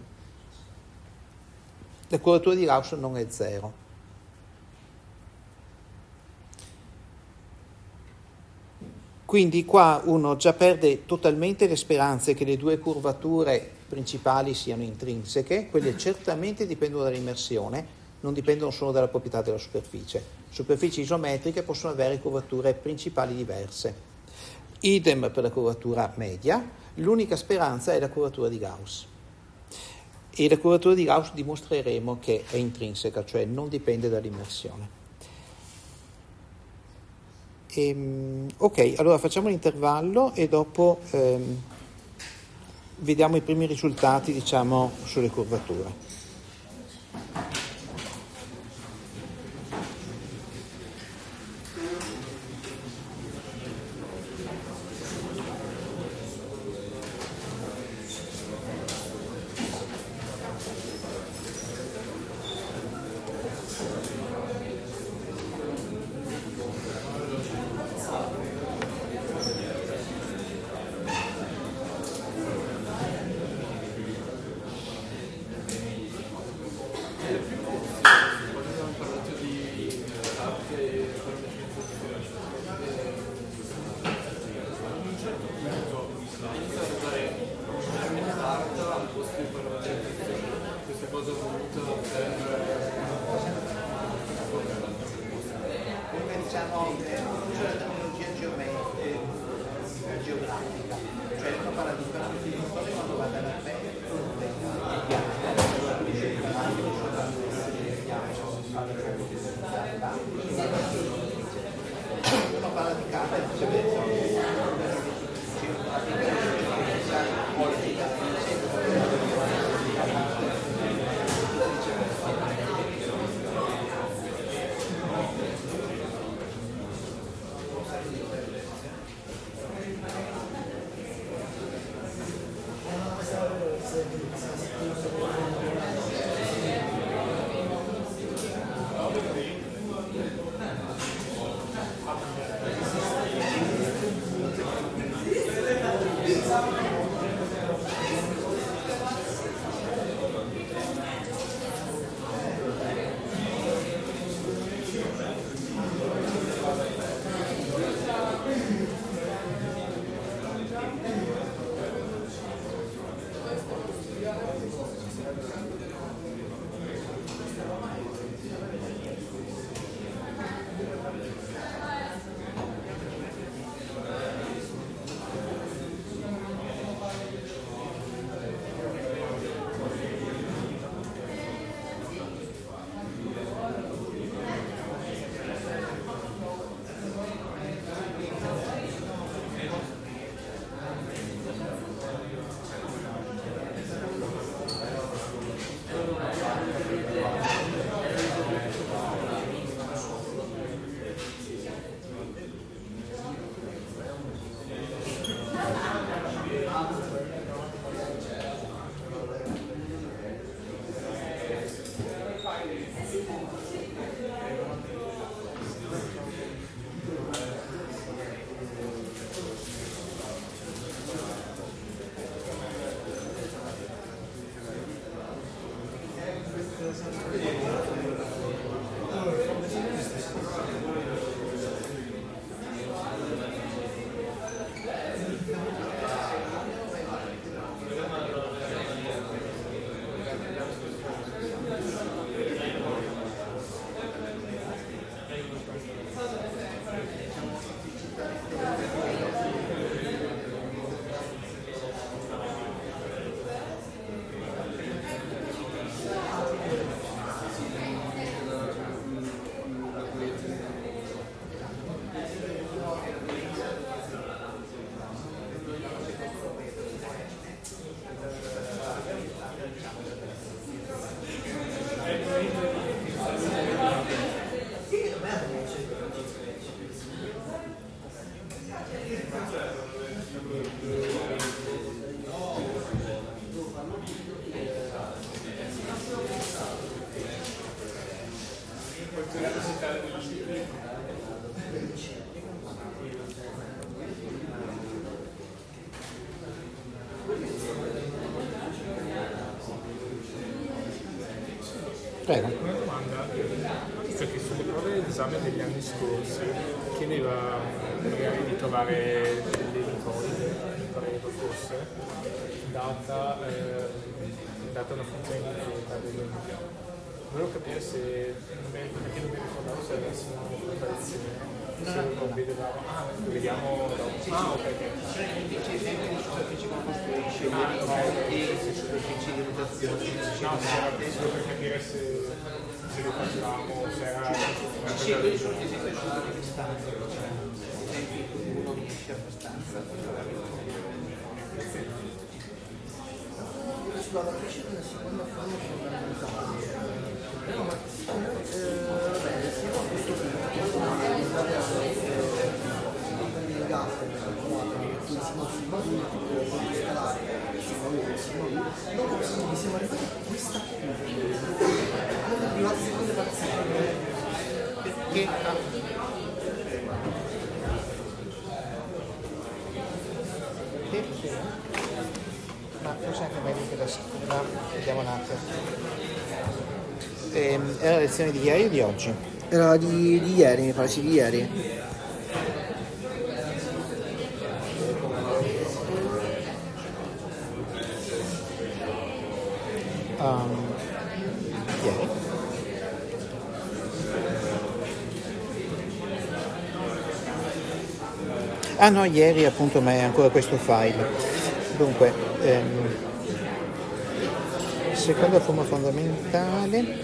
[SPEAKER 1] la curvatura di Gauss non è zero. Quindi qua uno già perde totalmente le speranze che le due curvature principali siano intrinseche, quelle certamente dipendono dall'immersione, non dipendono solo dalla proprietà della superficie. Superfici isometriche possono avere curvature principali diverse. Idem per la curvatura media, l'unica speranza è la curvatura di Gauss. E la curvatura di Gauss dimostreremo che è intrinseca, cioè non dipende dall'immersione. Ehm, ok, allora facciamo l'intervallo e dopo ehm, vediamo i primi risultati, diciamo, sulle curvature. Prego.
[SPEAKER 3] Una domanda, visto che sulle prove d'esame degli anni scorsi chiedeva magari di trovare delle licoide, mi pareva fosse, data, eh, data una funzione di dell'unità. Volevo capire se, perché non mi ricordavo se avessimo una preparazione, se non vedevamo, ah, vediamo dopo. Ah, ok,
[SPEAKER 2] Cioè invece sempre di superficie con costruisce le ricordi e superfici di rotazione.
[SPEAKER 3] no, c'era solo per capire se, se le facevamo, se era...
[SPEAKER 2] Sì, quelli sono gli esempi assolutamente di stanza, cioè esempi in cui uno riesce abbastanza. Sulla matrice della seconda forma fondamentale. No, ma vabbè, se a questo punto il gas quindi siamo sigma uno, tipo scalare sigma uno, sigma uno, non capisco, siamo arrivati a questa curva. Allora prima la seconda partita perché
[SPEAKER 1] Perché? Ma forse anche meglio che la scuola, vediamo un attimo. Ehm, era la lezione di ieri o di oggi?
[SPEAKER 4] Era di, di ieri, mi pare, sì, di ieri.
[SPEAKER 1] Um, ieri? Ah no, ieri appunto, ma è ancora questo file. Dunque, ehm, seconda forma fondamentale.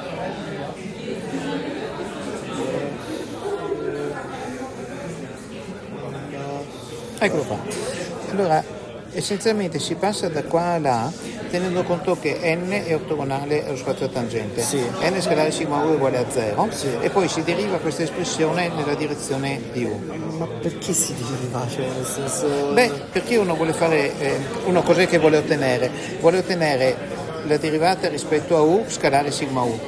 [SPEAKER 1] Eccolo qua. Allora, essenzialmente si passa da qua a là tenendo conto che n è ortogonale allo spazio tangente.
[SPEAKER 4] Sì.
[SPEAKER 1] N scalare sigma u è uguale a zero,
[SPEAKER 4] Sì.
[SPEAKER 1] e poi si deriva questa espressione nella direzione di u.
[SPEAKER 4] Ma perché si deriva? Cioè, nel senso...
[SPEAKER 1] Beh, perché uno vuole fare, eh, uno cos'è che vuole ottenere? Vuole ottenere la derivata rispetto a u scalare sigma u,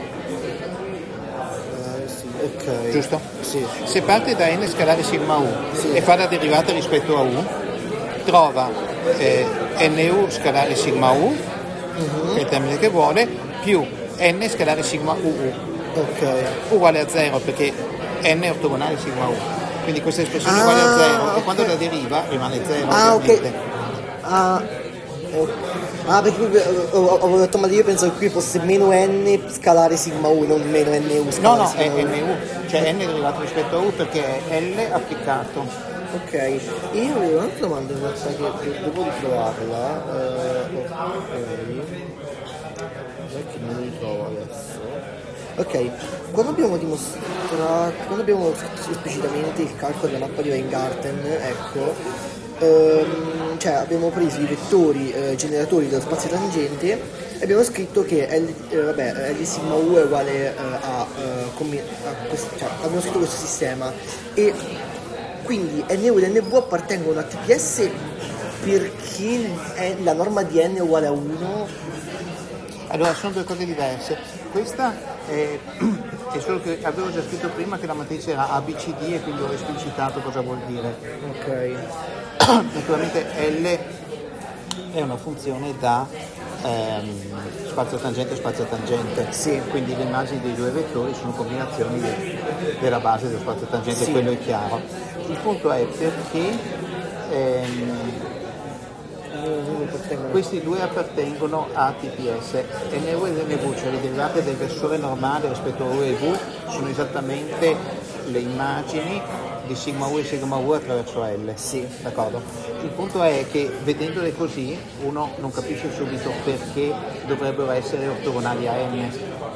[SPEAKER 4] Eh, sì, ok.
[SPEAKER 1] giusto?
[SPEAKER 4] Sì.
[SPEAKER 1] Se parte da n scalare sigma u
[SPEAKER 4] Sì.
[SPEAKER 1] e fa la derivata rispetto a u, trova eh, nu scalare sigma u,
[SPEAKER 4] Mhm.
[SPEAKER 1] che è il termine che vuole, più n scalare sigma uu,
[SPEAKER 4] Ok.
[SPEAKER 1] uguale a zero perché n è ortogonale sigma u. Quindi questa espressione è uguale a
[SPEAKER 4] Ah,
[SPEAKER 1] zero, e
[SPEAKER 4] ok.
[SPEAKER 1] quando la deriva rimane zero.
[SPEAKER 4] Ah, ok.
[SPEAKER 1] ovviamente.
[SPEAKER 4] Ah, ok. Ah, perché qui, eh, ho, ho detto, ma io penso che qui fosse meno n scalare sigma u, non meno nu
[SPEAKER 1] No,
[SPEAKER 4] scalare
[SPEAKER 1] no,
[SPEAKER 4] sigma
[SPEAKER 1] è
[SPEAKER 4] u.
[SPEAKER 1] nu, cioè n è derivato rispetto a u perché è L applicato.
[SPEAKER 4] Ok, e io avevo un'altra domanda in realtà che devo ritrovarla. Eh, ok. Dai che non mi ritrovo adesso. Ok, quando abbiamo dimostrato, quando abbiamo fatto esplicitamente il calcolo della mappa di Weingarten, ecco, ehm, cioè abbiamo preso i vettori eh, generatori dello spazio tangente e abbiamo scritto che L, eh, vabbè, L sigma U è uguale eh, a, eh, combi- a questo, cioè abbiamo scritto questo sistema e quindi N U e N V appartengono a T P S perché è la norma di N è uguale a uno.
[SPEAKER 1] Allora, sono due cose diverse. Questa è, è solo che avevo già scritto prima che la matrice era A B C D e quindi ho esplicitato cosa vuol dire.
[SPEAKER 4] Ok.
[SPEAKER 1] Naturalmente L è una funzione da ehm, spazio tangente spazio tangente.
[SPEAKER 4] Sì.
[SPEAKER 1] Quindi le immagini dei due vettori sono combinazioni de- della base dello spazio tangente,
[SPEAKER 4] Sì.
[SPEAKER 1] quello è chiaro. Il punto è perché ehm, questi due appartengono a T P S. N U e N V, cioè le derivate del versore normale rispetto a U e V, sono esattamente le immagini di sigma U e sigma U attraverso L.
[SPEAKER 4] Sì.
[SPEAKER 1] D'accordo? Il punto è che vedendole così uno non capisce subito perché dovrebbero essere ortogonali a N.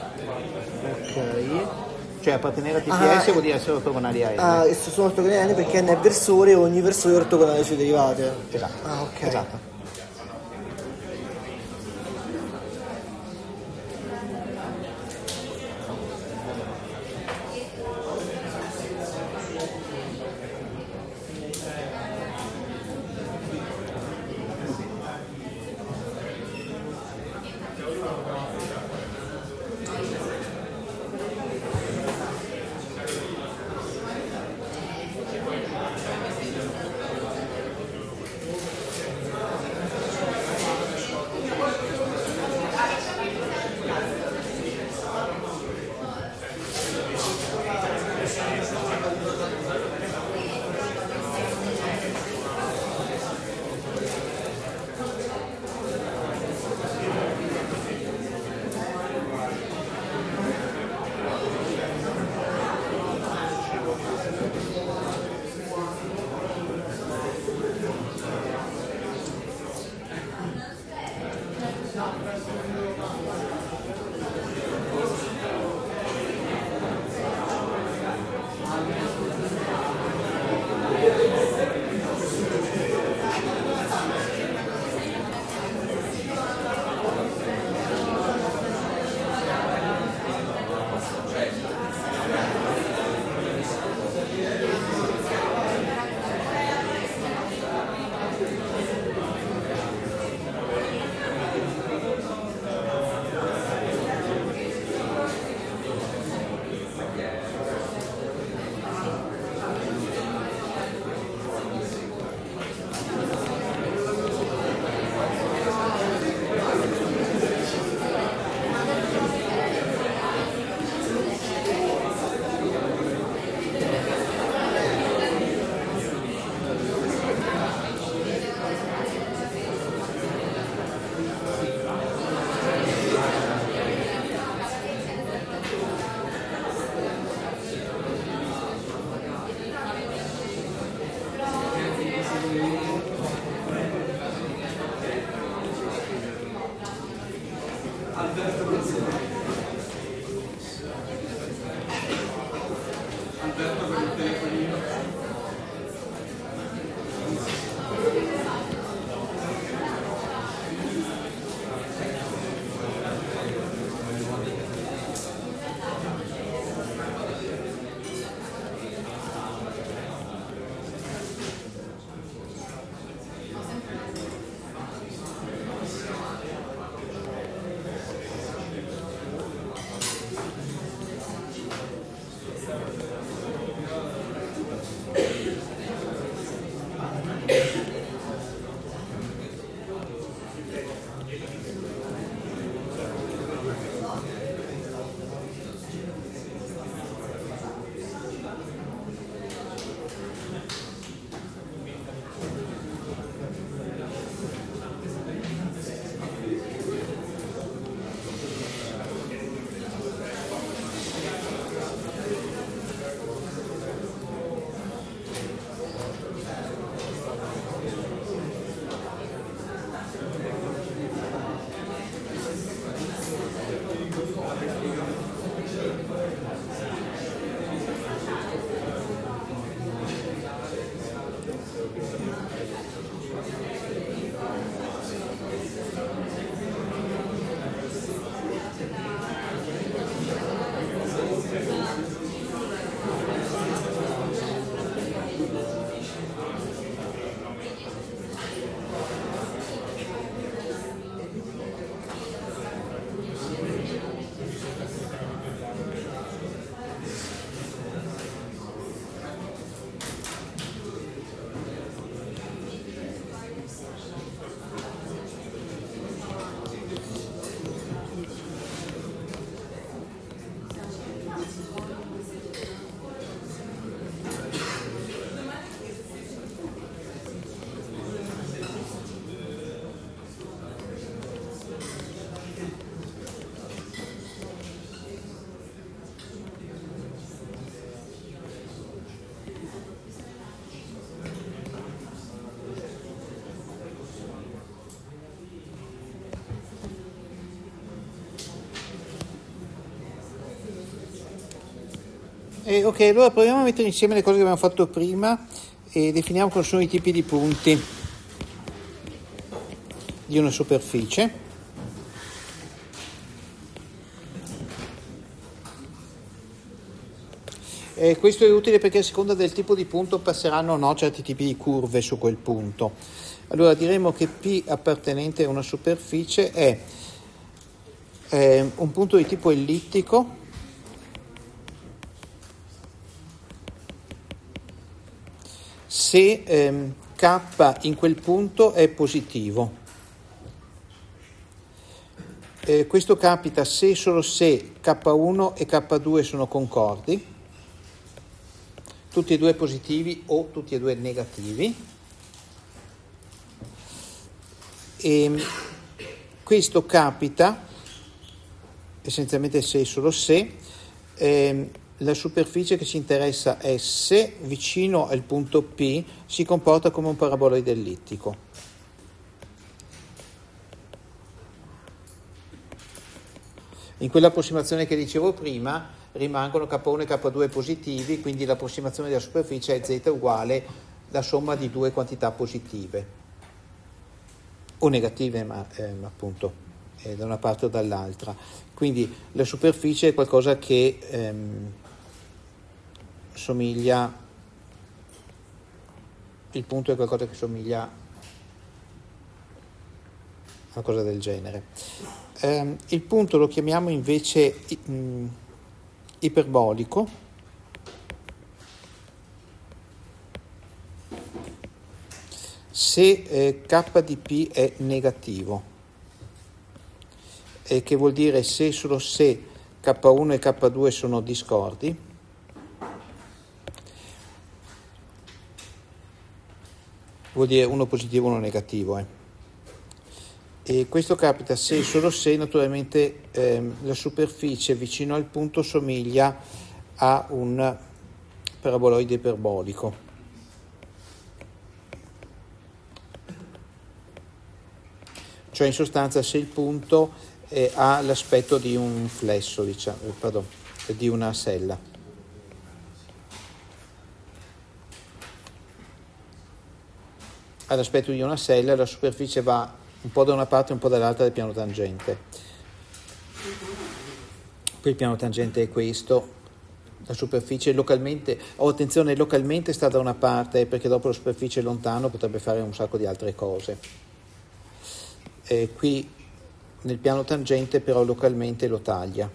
[SPEAKER 4] Ok.
[SPEAKER 1] Cioè appartenere a T P S
[SPEAKER 4] Ah,
[SPEAKER 1] vuol dire essere ortogonali a N.
[SPEAKER 4] Ah, e sono ortogonali a N perché N è versore e ogni versore è ortogonale alle sue derivate.
[SPEAKER 1] Esatto.
[SPEAKER 4] Ah, ok.
[SPEAKER 1] Esatto. Eh, ok, allora proviamo a mettere insieme le cose che abbiamo fatto prima e definiamo cosa sono i tipi di punti di una superficie. Eh, questo è utile perché a seconda del tipo di punto passeranno o no certi tipi di curve su quel punto. Allora diremo che P appartenente a una superficie è eh, un punto di tipo ellittico se ehm, K in quel punto è positivo. Eh, questo capita se e solo se K uno e K due sono concordi, tutti e due positivi o tutti e due negativi. E questo capita essenzialmente se e solo se eh, la superficie che ci interessa S vicino al punto P si comporta come un paraboloide ellittico. In quell'approssimazione che dicevo prima rimangono K uno e K due positivi, quindi l'approssimazione della superficie è Z uguale la somma di due quantità positive o negative, ma eh, appunto eh, da una parte o dall'altra. Quindi la superficie è qualcosa che ehm, somiglia, il punto è qualcosa che somiglia a una cosa del genere. Um, il punto lo chiamiamo invece um, iperbolico, se eh, K di P è negativo, e che vuol dire se solo se K uno e K due sono discordi, vuol dire uno positivo e uno negativo. Eh. E questo capita se e solo se naturalmente ehm, la superficie vicino al punto somiglia a un paraboloide iperbolico. Cioè in sostanza se il punto eh, ha l'aspetto di un flesso, diciamo, eh, pardon, di una sella. Ha l'aspetto di una sella, la superficie va un po' da una parte e un po' dall'altra del piano tangente. Qui il piano tangente è questo, la superficie localmente, oh, attenzione, localmente sta da una parte perché dopo la superficie lontano potrebbe fare un sacco di altre cose. E qui nel piano tangente però localmente lo taglia,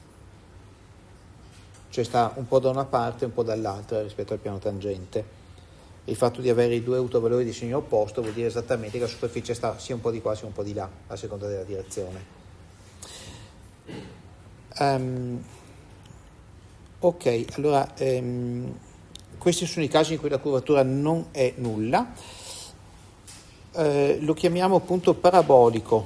[SPEAKER 1] cioè sta un po' da una parte e un po' dall'altra rispetto al piano tangente. Il fatto di avere i due autovalori di segno opposto vuol dire esattamente che la superficie sta sia un po' di qua sia un po' di là, a seconda della direzione. Um, ok, allora um, questi sono i casi in cui la curvatura non è nulla. Uh, lo chiamiamo punto parabolico.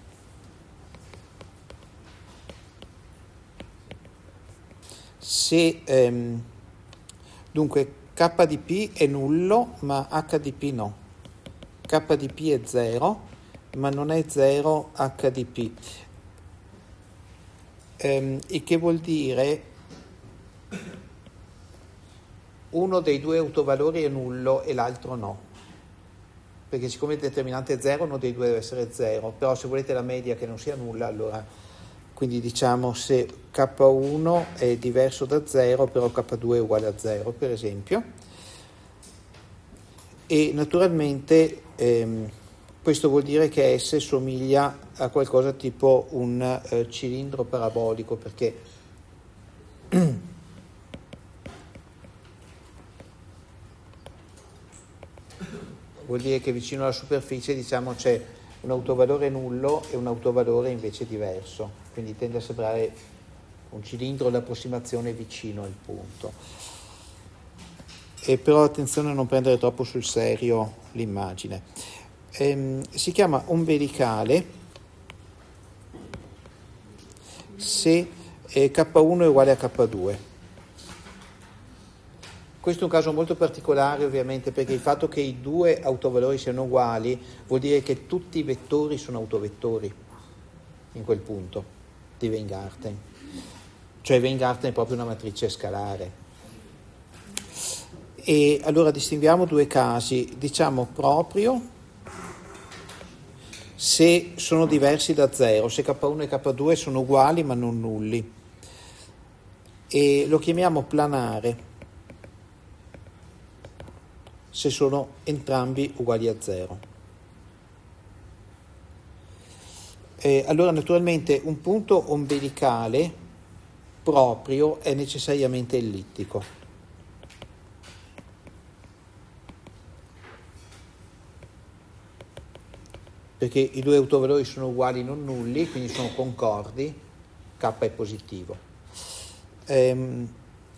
[SPEAKER 1] Se um, dunque K di P è nullo, ma H di P no. K di P è zero, ma non è zero H di P. Ehm, il che vuol dire uno dei due autovalori è nullo e l'altro no. Perché siccome il determinante è zero, uno dei due deve essere zero. Però se volete la media che non sia nulla, allora quindi diciamo se K uno è diverso da zero, però K due è uguale a zero, per esempio. E naturalmente ehm, questo vuol dire che S somiglia a qualcosa tipo un eh, cilindro parabolico, perché vuol dire che vicino alla superficie diciamo c'è un autovalore nullo e un autovalore invece diverso, quindi tende a sembrare un cilindro d'approssimazione vicino al punto. E però attenzione a non prendere troppo sul serio l'immagine. Ehm, si chiama ombelicale se eh, K uno è uguale a K due. Questo è un caso molto particolare ovviamente, perché il fatto che i due autovalori siano uguali vuol dire che tutti i vettori sono autovettori in quel punto di Weingarten. Cioè Weingarten è proprio una matrice scalare. E allora distinguiamo due casi, diciamo proprio se sono diversi da zero, se K uno e K due sono uguali ma non nulli, e lo chiamiamo planare se sono entrambi uguali a zero. E allora naturalmente un punto ombelicale proprio è necessariamente ellittico. Perché i due autovalori sono uguali non nulli, quindi sono concordi, K è positivo. Ehm,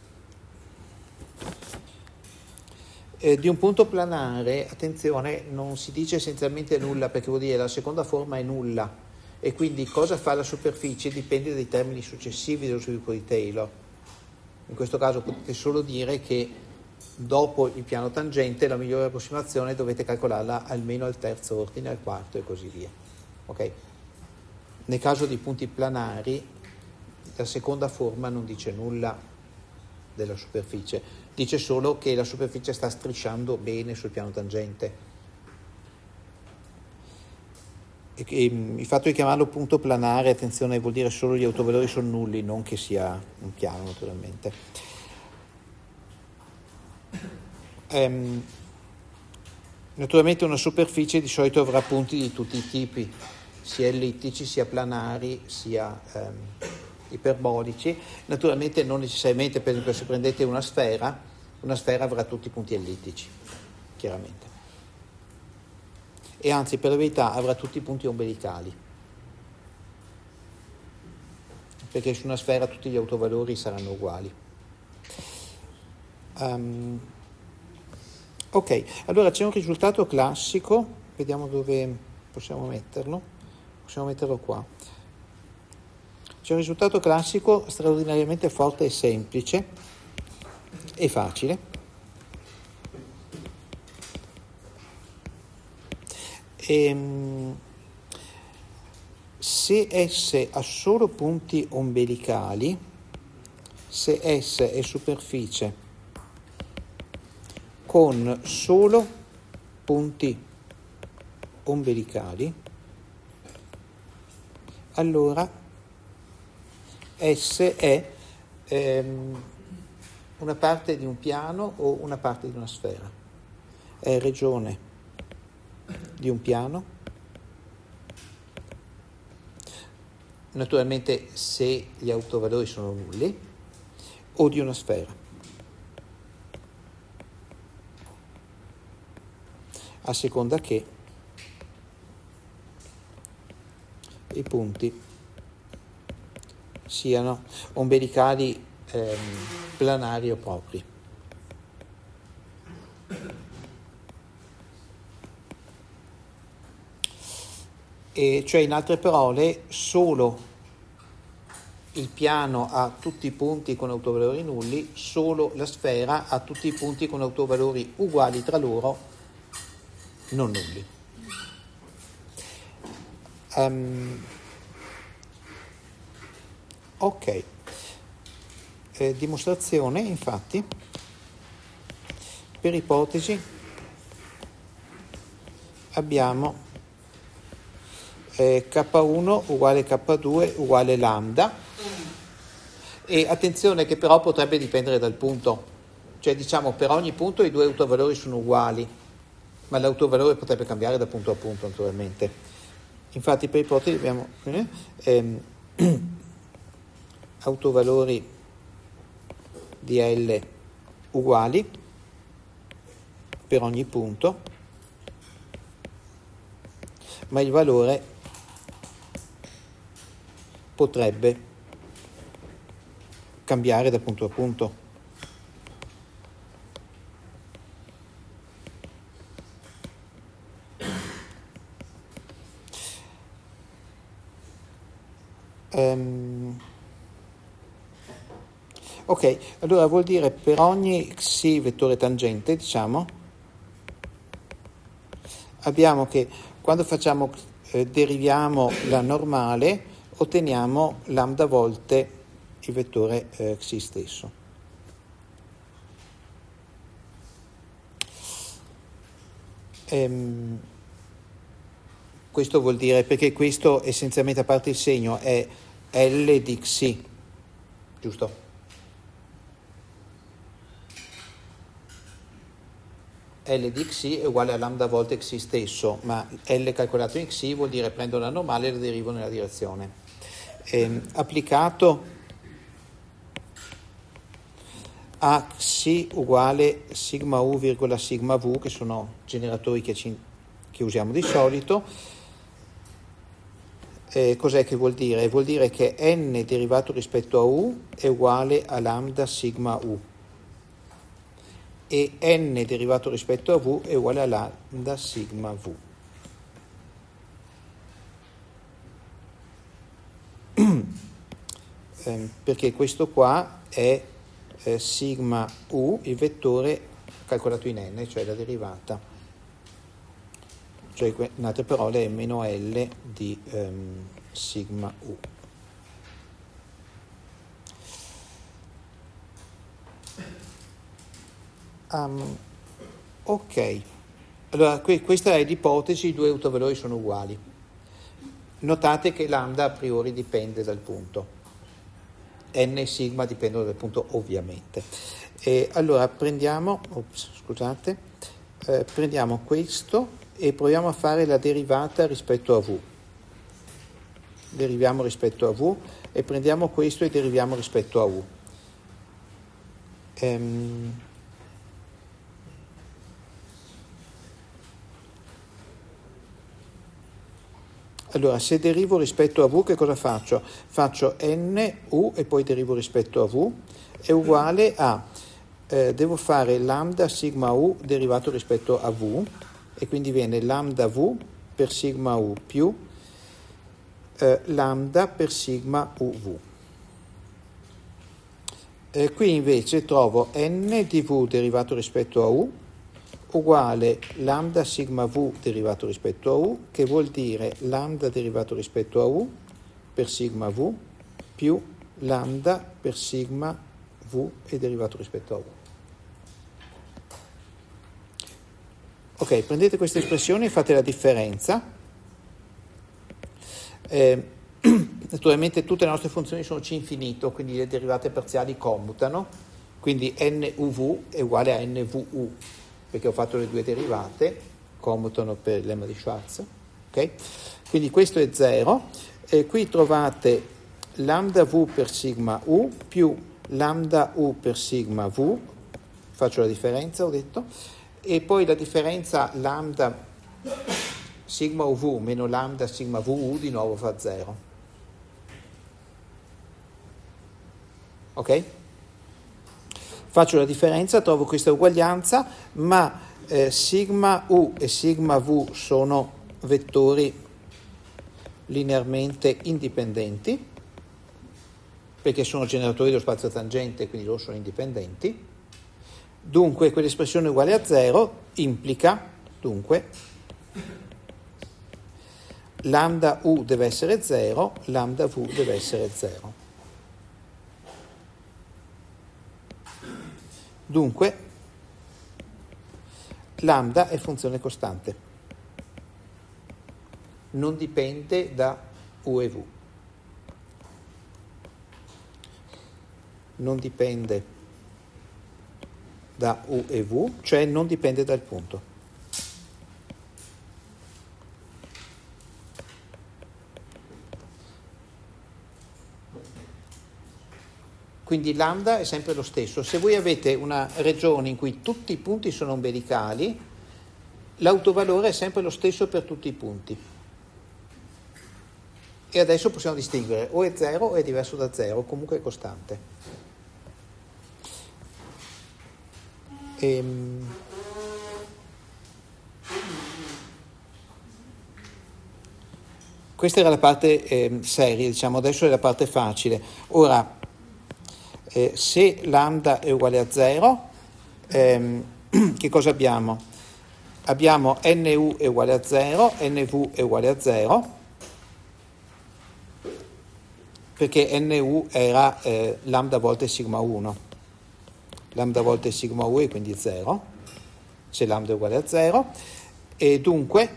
[SPEAKER 1] eh, di un punto planare, attenzione, non si dice essenzialmente nulla, perché vuol dire la seconda forma è nulla, e quindi cosa fa la superficie dipende dai termini successivi dello sviluppo di Taylor. In questo caso potete solo dire che dopo il piano tangente la migliore approssimazione dovete calcolarla almeno al terzo ordine, al quarto e così via. Ok? Nel caso di punti planari la seconda forma non dice nulla della superficie, dice solo che la superficie sta strisciando bene sul piano tangente. E, e, il fatto di chiamarlo punto planare, attenzione, vuol dire solo gli autovalori sono nulli, non che sia un piano naturalmente. Um, naturalmente una superficie di solito avrà punti di tutti i tipi, sia ellittici, sia planari, sia um, iperbolici. Naturalmente non necessariamente, per esempio se prendete una sfera, una sfera avrà tutti i punti ellittici, chiaramente. E anzi, per la verità, avrà tutti i punti ombelicali, perché su una sfera tutti gli autovalori saranno uguali. Um, Ok, allora c'è un risultato classico, vediamo dove possiamo metterlo, possiamo metterlo qua. C'è un risultato classico straordinariamente forte e semplice e facile. E, se S ha solo punti ombelicali, se S è superficie con solo punti ombelicali, allora S è ehm, una parte di un piano o una parte di una sfera. È regione di un piano, naturalmente se gli autovalori sono nulli, o di una sfera. A seconda che i punti siano ombelicali, ehm, planari o propri. E cioè, in altre parole, solo il piano ha tutti i punti con autovalori nulli, solo la sfera ha tutti i punti con autovalori uguali tra loro, non nulli. Um, ok, eh, dimostrazione, infatti, per ipotesi abbiamo eh, K uno uguale K due uguale lambda, e attenzione che però potrebbe dipendere dal punto, cioè diciamo per ogni punto i due autovalori sono uguali, ma l'autovalore potrebbe cambiare da punto a punto naturalmente. Infatti per ipotesi abbiamo eh, ehm, autovalori di L uguali per ogni punto, ma il valore potrebbe cambiare da punto a punto. Um, ok, allora vuol dire per ogni xi vettore tangente, diciamo, abbiamo che quando facciamo eh, deriviamo la normale, otteniamo lambda volte il vettore eh, xi stesso. Ehm, questo vuol dire, perché questo essenzialmente, a parte il segno, è L di Xi, giusto? L di Xi è uguale a lambda volte Xi stesso, ma L calcolato in Xi vuol dire prendo la normale e la derivo nella direzione. Ehm, applicato a Xi uguale sigma U virgola sigma V, che sono generatori che, ci, che usiamo di solito, eh, cos'è che vuol dire? Vuol dire che n derivato rispetto a U è uguale a lambda sigma U e n derivato rispetto a V è uguale a lambda sigma V. eh, perché questo qua è eh, sigma U, il vettore calcolato in n, cioè la derivata, cioè in altre parole è meno L di ehm, sigma U. Um, ok, allora que- questa è l'ipotesi, i due autovalori sono uguali. Notate che lambda a priori dipende dal punto, n e sigma dipendono dal punto ovviamente. E allora prendiamo, ops, scusate, eh, prendiamo questo e proviamo a fare la derivata rispetto a V. Deriviamo rispetto a V e prendiamo questo e deriviamo rispetto a U. Ehm, Allora, se derivo rispetto a V, che cosa faccio? Faccio n, U e poi derivo rispetto a V, è uguale a, eh, devo fare lambda sigma U derivato rispetto a V, e quindi viene lambda V per sigma U più eh, lambda per sigma U V. Eh, qui invece trovo n di V derivato rispetto a U uguale lambda sigma V derivato rispetto a U, che vuol dire lambda derivato rispetto a U per sigma V più lambda per sigma V e derivato rispetto a U. Ok, prendete questa espressione e fate la differenza. Eh, naturalmente tutte le nostre funzioni sono C infinito, quindi le derivate parziali commutano, quindi N U V è uguale a N V U, perché ho fatto le due derivate, commutano per il lemma di Schwarz, ok? Quindi questo è zero, e qui trovate lambda V per sigma U più lambda U per sigma V, faccio la differenza, ho detto, e poi la differenza lambda sigma U V meno lambda sigma V U di nuovo fa zero. Ok? Faccio la differenza, trovo questa uguaglianza, ma eh, sigma U e sigma V sono vettori linearmente indipendenti, perché sono generatori dello spazio tangente, quindi loro sono indipendenti. Dunque quell'espressione uguale a zero implica, dunque, lambda U deve essere zero, lambda V deve essere zero. Dunque, lambda è funzione costante, non dipende da U e V, non dipende da U e V, cioè non dipende dal punto. Quindi lambda è sempre lo stesso. Se voi avete una regione in cui tutti i punti sono ombelicali, l'autovalore è sempre lo stesso per tutti i punti. E adesso possiamo distinguere, o è zero o è diverso da zero, comunque è costante. Ehm... Questa era la parte eh, seria, diciamo, adesso è la parte facile. Ora, Eh, se lambda è uguale a zero, ehm, che cosa abbiamo? Abbiamo nu è uguale a zero, nv è uguale a zero, perché nu era eh, lambda volte sigma uno, lambda volte sigma u è quindi zero, se lambda è uguale a zero, e dunque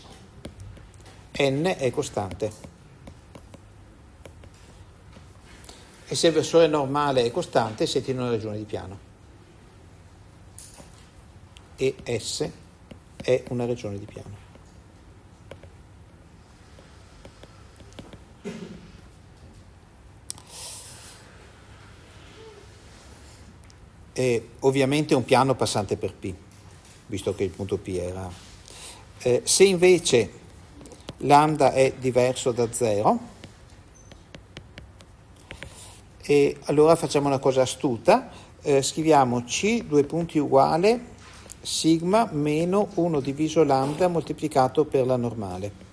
[SPEAKER 1] n è costante. E se il versore normale è costante, siete in una regione di piano. E S è una regione di piano. E ovviamente un piano passante per P, visto che il punto P era. Eh, se invece lambda è diverso da zero, e allora facciamo una cosa astuta, eh, scriviamo C due punti uguale sigma meno uno diviso lambda moltiplicato per la normale.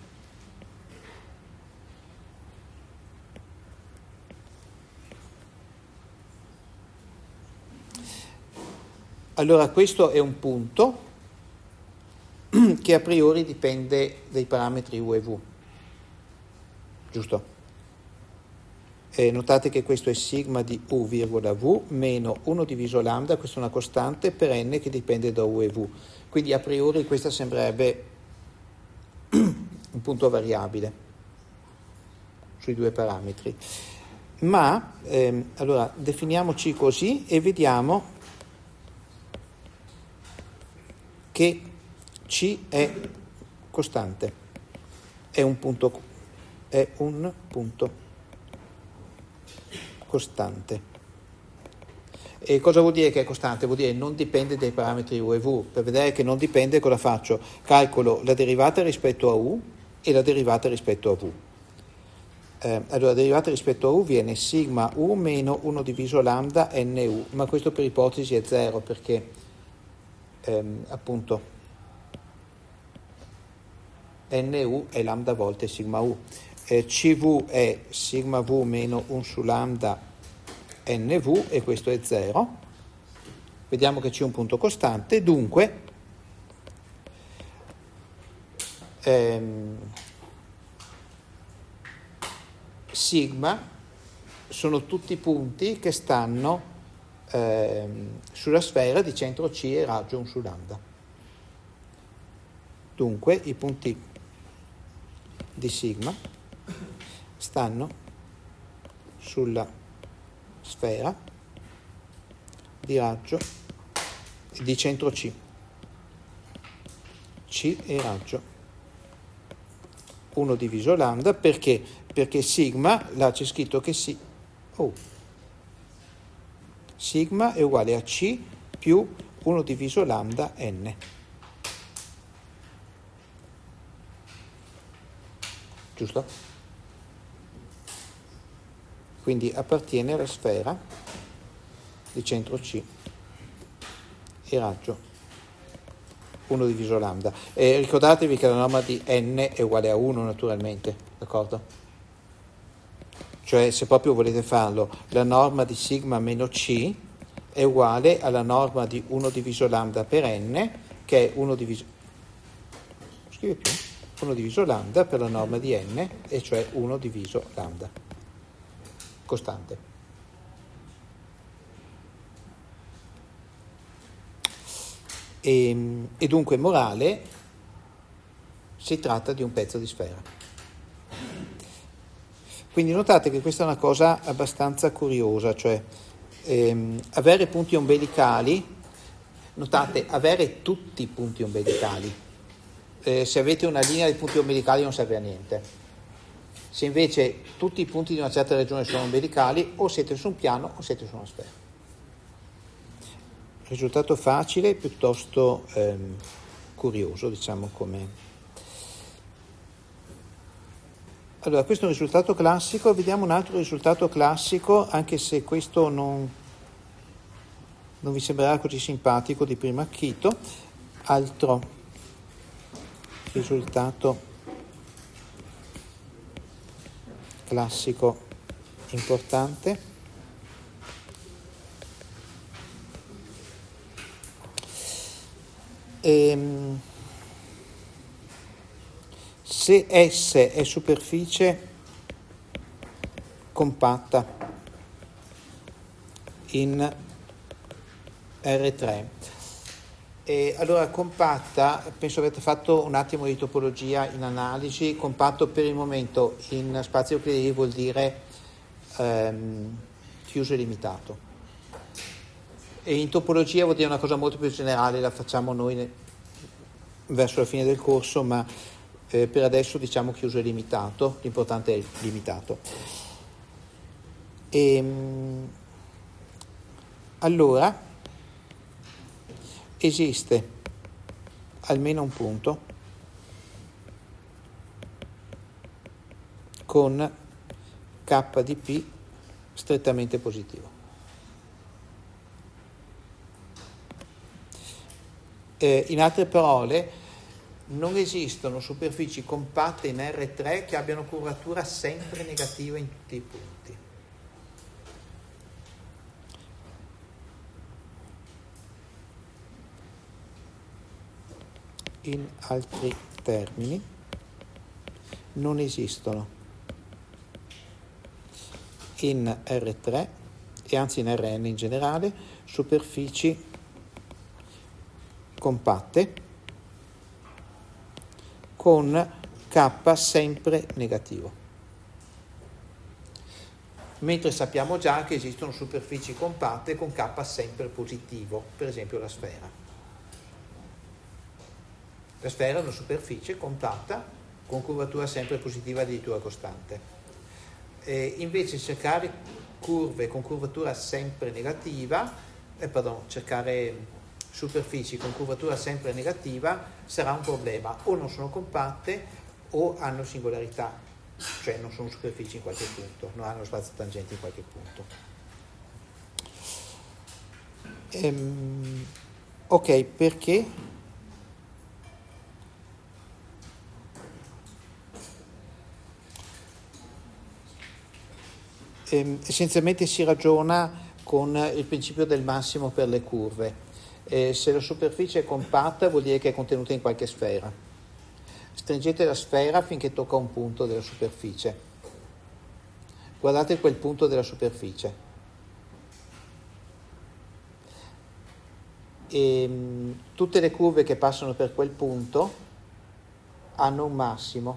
[SPEAKER 1] Allora questo è un punto che a priori dipende dai parametri U e V, giusto? E notate che questo è sigma di U virgola V meno uno diviso lambda, questa è una costante per n che dipende da U e V, quindi a priori questa sembrerebbe un punto variabile sui due parametri. Ma ehm, allora definiamoci così e vediamo che C è costante, è un punto, è un punto costante. E cosa vuol dire che è costante? Vuol dire non dipende dai parametri U e V. Per vedere che non dipende, cosa faccio? Calcolo la derivata rispetto a U e la derivata rispetto a V. Eh, allora la derivata rispetto a U viene sigma U meno uno diviso lambda nu, ma questo per ipotesi è zero perché ehm, appunto nu è lambda volte sigma U. Eh, C V è sigma V meno uno su lambda N V e questo è zero. Vediamo che c'è un punto costante, dunque ehm, sigma sono tutti punti che stanno ehm, sulla sfera di centro C e raggio uno su lambda. Dunque i punti di sigma stanno sulla sfera di raggio di centro C, C e raggio uno diviso lambda, perché? Perché sigma, là c'è scritto che sì, oh, sigma è uguale a C più uno diviso lambda n. Giusto? Quindi appartiene alla sfera di centro C e raggio uno diviso lambda. E ricordatevi che la norma di n è uguale a uno naturalmente, d'accordo? Cioè se proprio volete farlo, la norma di sigma meno C è uguale alla norma di uno diviso lambda per n, che è uno diviso... scrive più? uno diviso lambda per la norma di n, e cioè uno diviso lambda, costante. E, e dunque morale, si tratta di un pezzo di sfera. Quindi notate che questa è una cosa abbastanza curiosa, cioè ehm, avere punti ombelicali, notate, avere tutti i punti ombelicali. Eh, se avete una linea di punti ombelicali non serve a niente. Se invece tutti i punti di una certa regione sono ombelicali, o siete su un piano o siete su una sfera. Risultato facile, piuttosto ehm, curioso, diciamo come. Allora, questo è un risultato classico. Vediamo un altro risultato classico, anche se questo non, non vi sembrerà così simpatico di primo acchito. Altro risultato classico importante. Ehm, se S è superficie compatta in R tre E allora compatta, penso avete fatto un attimo di topologia in analisi. Compatto per il momento in spazio euclidei vuol dire ehm, chiuso e limitato, e in topologia vuol dire una cosa molto più generale, la facciamo noi ne, verso la fine del corso, ma eh, per adesso diciamo chiuso e limitato, l'importante è limitato. E, allora esiste almeno un punto con K di P strettamente positivo. Eh, in altre parole, non esistono superfici compatte in R tre che abbiano curvatura sempre negativa in tutti i punti. In altri termini, non esistono in R tre e anzi in R N in generale superfici compatte con K sempre negativo, mentre sappiamo già che esistono superfici compatte con K sempre positivo, per esempio la sfera. La sfera è una superficie compatta con curvatura sempre positiva, addirittura costante. E invece cercare curve con curvatura sempre negativa, eh, pardon, cercare superfici con curvatura sempre negativa sarà un problema, o non sono compatte o hanno singolarità, cioè non sono superfici in qualche punto, non hanno spazio tangente in qualche punto. Ehm, ok, perché? Ehm, essenzialmente si ragiona con il principio del massimo per le curve. Eh, se la superficie è compatta vuol dire che è contenuta in qualche sfera. Stringete la sfera finché tocca un punto della superficie. Guardate quel punto della superficie. E, mh, tutte le curve che passano per quel punto hanno un massimo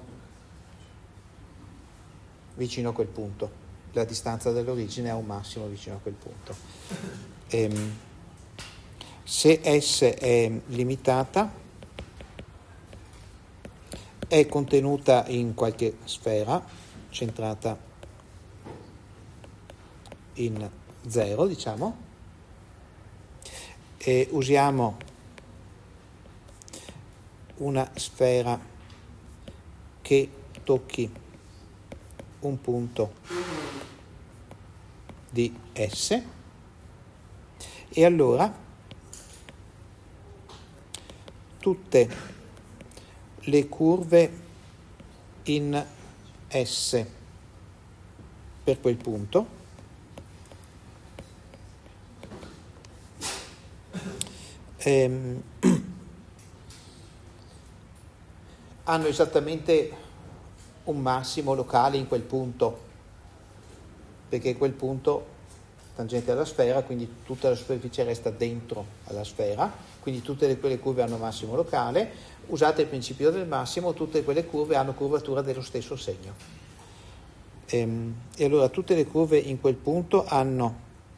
[SPEAKER 1] vicino a quel punto. La distanza dall'origine ha un massimo vicino a quel punto. E, se S è limitata, è contenuta in qualche sfera centrata in zero, diciamo, e usiamo una sfera che tocchi un punto di S, e allora tutte le curve in S per quel punto ehm, hanno esattamente un massimo locale in quel punto, perché quel punto tangente alla sfera, quindi tutta la superficie resta dentro alla sfera, quindi tutte le, quelle curve hanno massimo locale. Usate il principio del massimo, tutte quelle curve hanno curvatura dello stesso segno. Ehm, e allora tutte le curve in quel punto hanno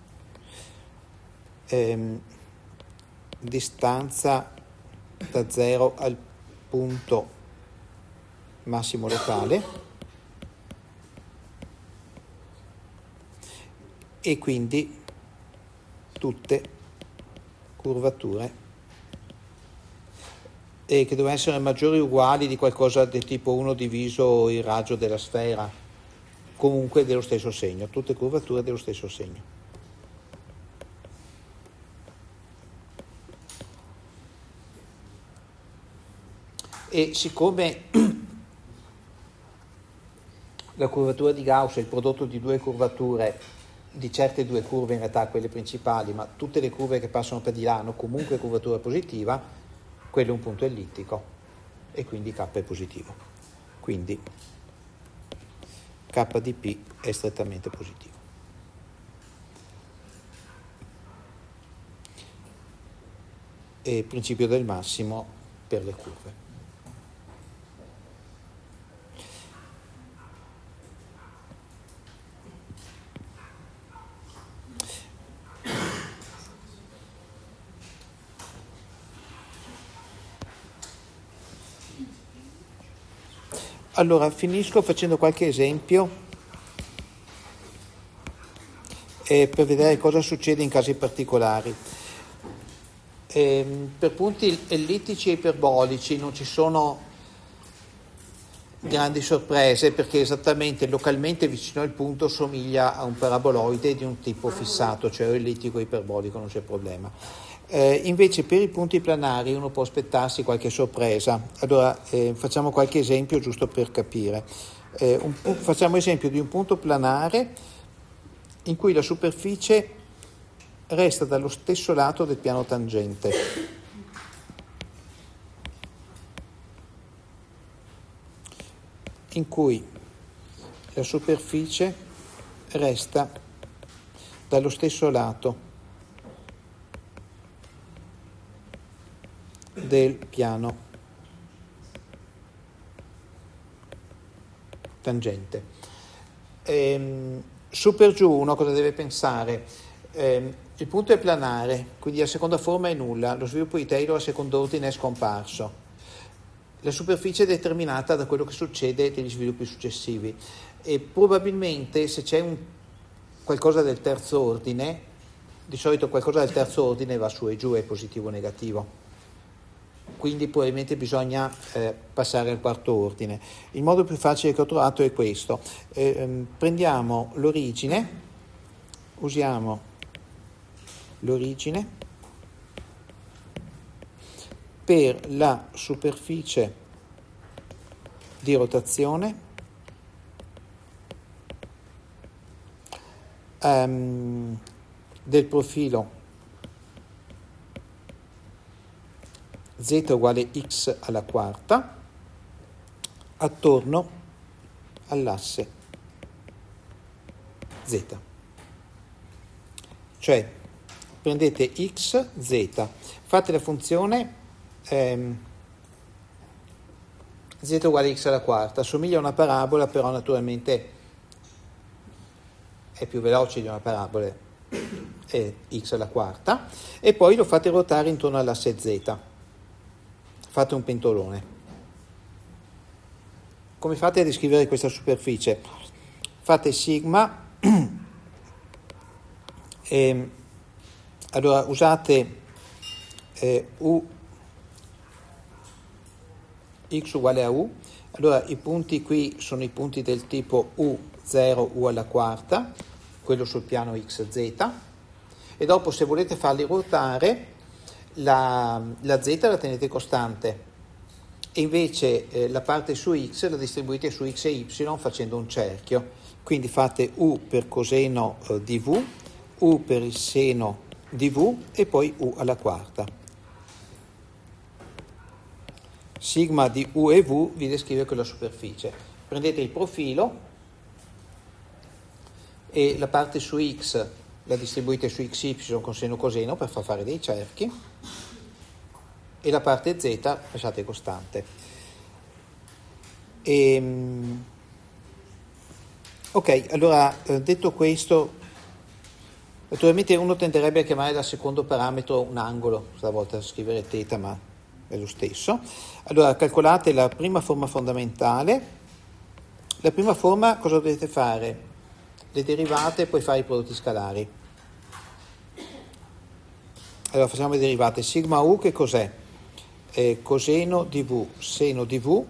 [SPEAKER 1] ehm, distanza da zero al punto massimo locale, e quindi tutte curvature e che devono essere maggiori o uguali di qualcosa del tipo uno diviso il raggio della sfera, comunque dello stesso segno, tutte curvature dello stesso segno. E siccome la curvatura di Gauss è il prodotto di due curvature, di certe due curve in realtà quelle principali, ma tutte le curve che passano per di là hanno comunque curvatura positiva, quello è un punto ellittico e quindi K è positivo. Quindi K di P è strettamente positivo. e principio del massimo per le curve. Allora, finisco facendo qualche esempio eh, per vedere cosa succede in casi particolari. Eh, per punti ellittici e iperbolici non ci sono grandi sorprese, perché esattamente localmente vicino al punto somiglia a un paraboloide di un tipo fissato, cioè ellittico o iperbolico, non c'è problema. Eh, invece per i punti planari uno può aspettarsi qualche sorpresa. Allora eh, facciamo qualche esempio giusto per capire. Eh, un, facciamo esempio di un punto planare in cui la superficie resta dallo stesso lato del piano tangente. In cui la superficie resta dallo stesso lato del piano tangente. Ehm, su per giù uno cosa deve pensare? Ehm, il punto è planare, quindi la seconda forma è nulla, lo sviluppo di Taylor a secondo ordine è scomparso. La superficie è determinata da quello che succede negli sviluppi successivi e probabilmente se c'è un qualcosa del terzo ordine, di solito qualcosa del terzo ordine va su e giù, è positivo o negativo. Quindi probabilmente bisogna eh, passare al quarto ordine. Il modo più facile che ho trovato è questo. Eh, prendiamo l'origine, usiamo l'origine per la superficie di rotazione um, del profilo z uguale x alla quarta attorno all'asse z. Cioè prendete x, z, fate la funzione ehm, z uguale x alla quarta, assomiglia a una parabola, però naturalmente è più veloce di una parabola, è x alla quarta, e poi lo fate ruotare intorno all'asse z. Fate un pentolone. Come fate a descrivere questa superficie? Fate sigma, e, allora usate eh, u x uguale a u, allora i punti qui sono i punti del tipo u zero, u alla quarta, quello sul piano xz, e dopo se volete farli ruotare La, la z la tenete costante e invece eh, la parte su x la distribuite su x e y facendo un cerchio, quindi fate u per coseno eh, di v, u per il seno di v e poi u alla quarta. Sigma di u e v vi descrive quella superficie. Prendete il profilo e la parte su x la distribuite su xy con seno coseno per far fare dei cerchi e la parte z lasciate costante. E, ok, allora detto questo, naturalmente uno tenderebbe a chiamare dal secondo parametro un angolo, stavolta scrivere θ, ma è lo stesso. Allora calcolate la prima forma fondamentale. La prima forma cosa dovete fare? Le derivate e poi fare i prodotti scalari. Allora facciamo le derivate. Sigma u che cos'è? Eh, coseno di v, seno di v,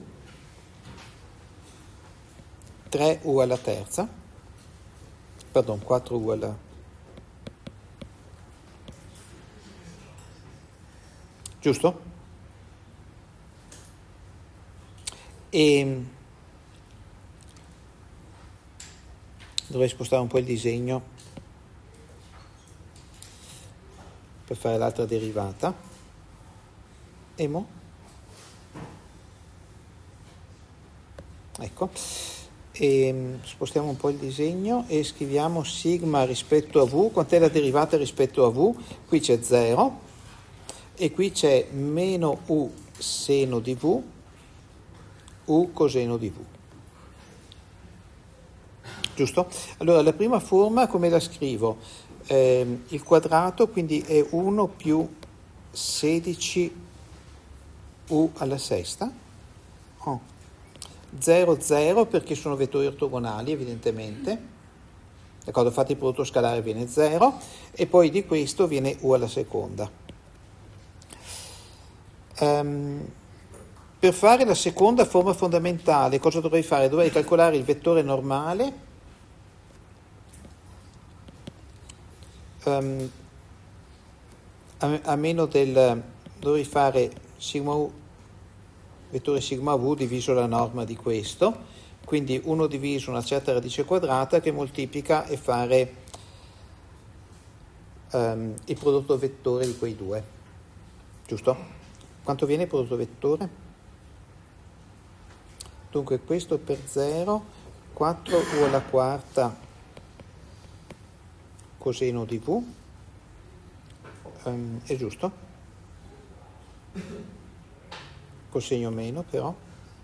[SPEAKER 1] tre u alla terza, pardon, quattro u alla giusto? E dovrei spostare un po' il disegno per fare l'altra derivata. E mo? Ecco, e spostiamo un po' il disegno e scriviamo sigma rispetto a v. Quant'è la derivata rispetto a v? Qui c'è zero, e qui c'è meno u seno di v, u coseno di v. Giusto? Allora la prima forma come la scrivo? Eh, il quadrato quindi è uno più sedici u alla sesta, oh. zero, zero perché sono vettori ortogonali evidentemente, d'accordo? Infatti il prodotto scalare viene zero e poi di questo viene u alla seconda. Um, per fare la seconda forma fondamentale cosa dovrei fare? Dovrei calcolare il vettore normale um, a, a meno del, dovrei fare sigma u, vettore sigma v diviso la norma di questo, quindi uno diviso una certa radice quadrata che moltiplica e fare um, il prodotto vettore di quei due, giusto? Quanto viene il prodotto vettore? Dunque questo per zero, quattro u alla quarta coseno di v, um, è giusto? Cosegno meno però.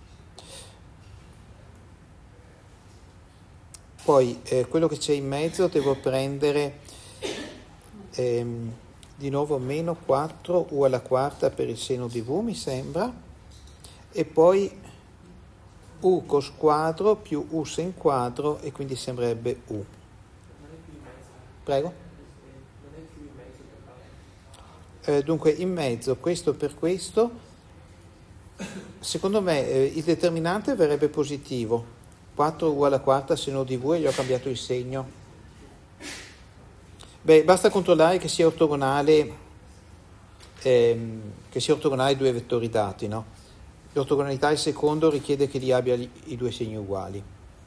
[SPEAKER 1] Poi eh, quello che c'è in mezzo devo prendere ehm, di nuovo meno quattro u alla quarta per il seno di v mi sembra, e poi u cos quadro più u sen quadro e quindi sembrerebbe u. Prego? Eh, dunque in mezzo questo per questo, secondo me eh, il determinante verrebbe positivo, quattro u alla quarta seno di v e gli ho cambiato il segno. Beh, basta controllare che sia ortogonale ehm, che sia ortogonale ai due vettori dati, no? L'ortogonalità al secondo richiede che li abbia i, i due segni uguali.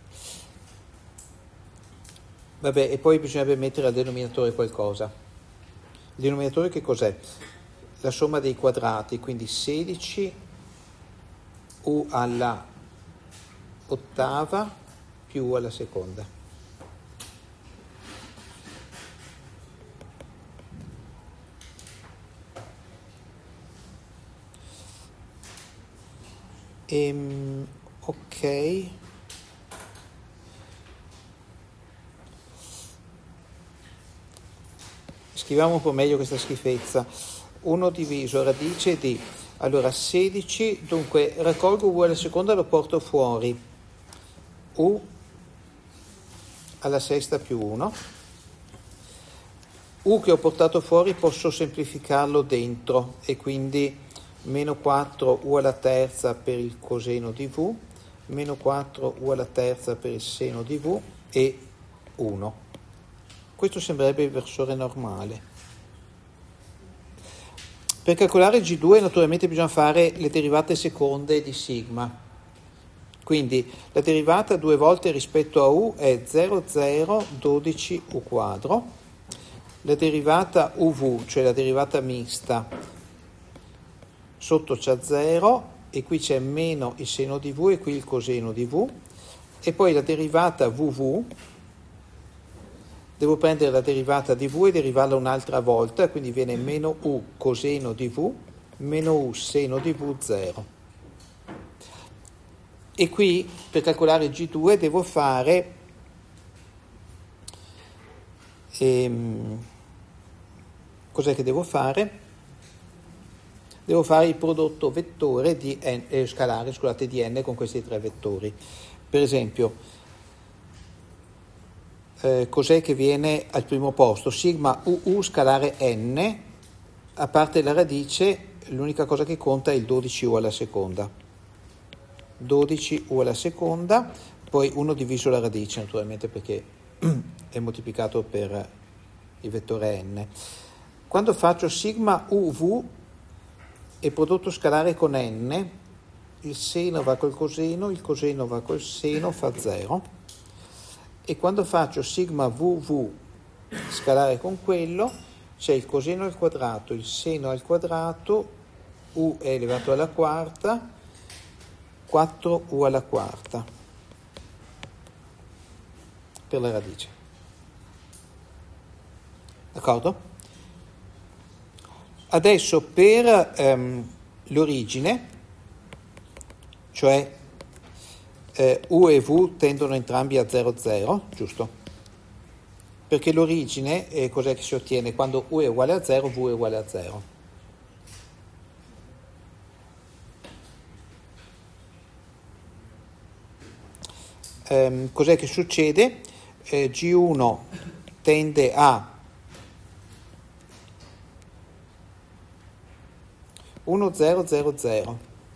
[SPEAKER 1] Vabbè, e poi bisognerebbe mettere al denominatore qualcosa. Il denominatore che cos'è? La somma dei quadrati, quindi sedici u alla ottava più u alla seconda. Ehm, ok. Scriviamo un po' meglio questa schifezza. uno diviso radice di, allora sedici, dunque raccolgo u alla seconda, lo porto fuori, u alla sesta più uno, u che ho portato fuori posso semplificarlo dentro e quindi meno quattro u alla terza per il coseno di v, meno quattro u alla terza per il seno di v e uno. Questo sembrerebbe il versore normale. Per calcolare G due naturalmente bisogna fare le derivate seconde di sigma. Quindi la derivata due volte rispetto a u è zero, zero, dodici u quadro. La derivata uv, cioè la derivata mista, sotto c'è zero e qui c'è meno il seno di v e qui il coseno di v, e poi la derivata vv, devo prendere la derivata di v e derivarla un'altra volta, quindi viene meno u coseno di v, meno u seno di v, zero. E qui per calcolare G due devo fare ehm, cos'è che devo fare? Devo fare il prodotto vettore di n, eh, scalare, scusate, di n con questi tre vettori. Per esempio, eh, cos'è che viene al primo posto? Sigma uu scalare n, a parte la radice, l'unica cosa che conta è il dodici u alla seconda. dodici u alla seconda, poi uno diviso la radice, naturalmente, perché è moltiplicato per il vettore n. Quando faccio sigma uv e prodotto scalare con n, il seno va col coseno, il coseno va col seno, fa zero. E quando faccio sigma vv scalare con quello, c'è il coseno al quadrato, il seno al quadrato, u è elevato alla quarta, quattro u alla quarta per la radice. D'accordo? Adesso per ehm, l'origine, cioè eh, U e V tendono entrambi a zero zero, giusto? Perché l'origine eh, cos'è che si ottiene? Quando U è uguale a zero, V è uguale a zero. Ehm, cos'è che succede? Eh, G uno tende a uno zero zero zero.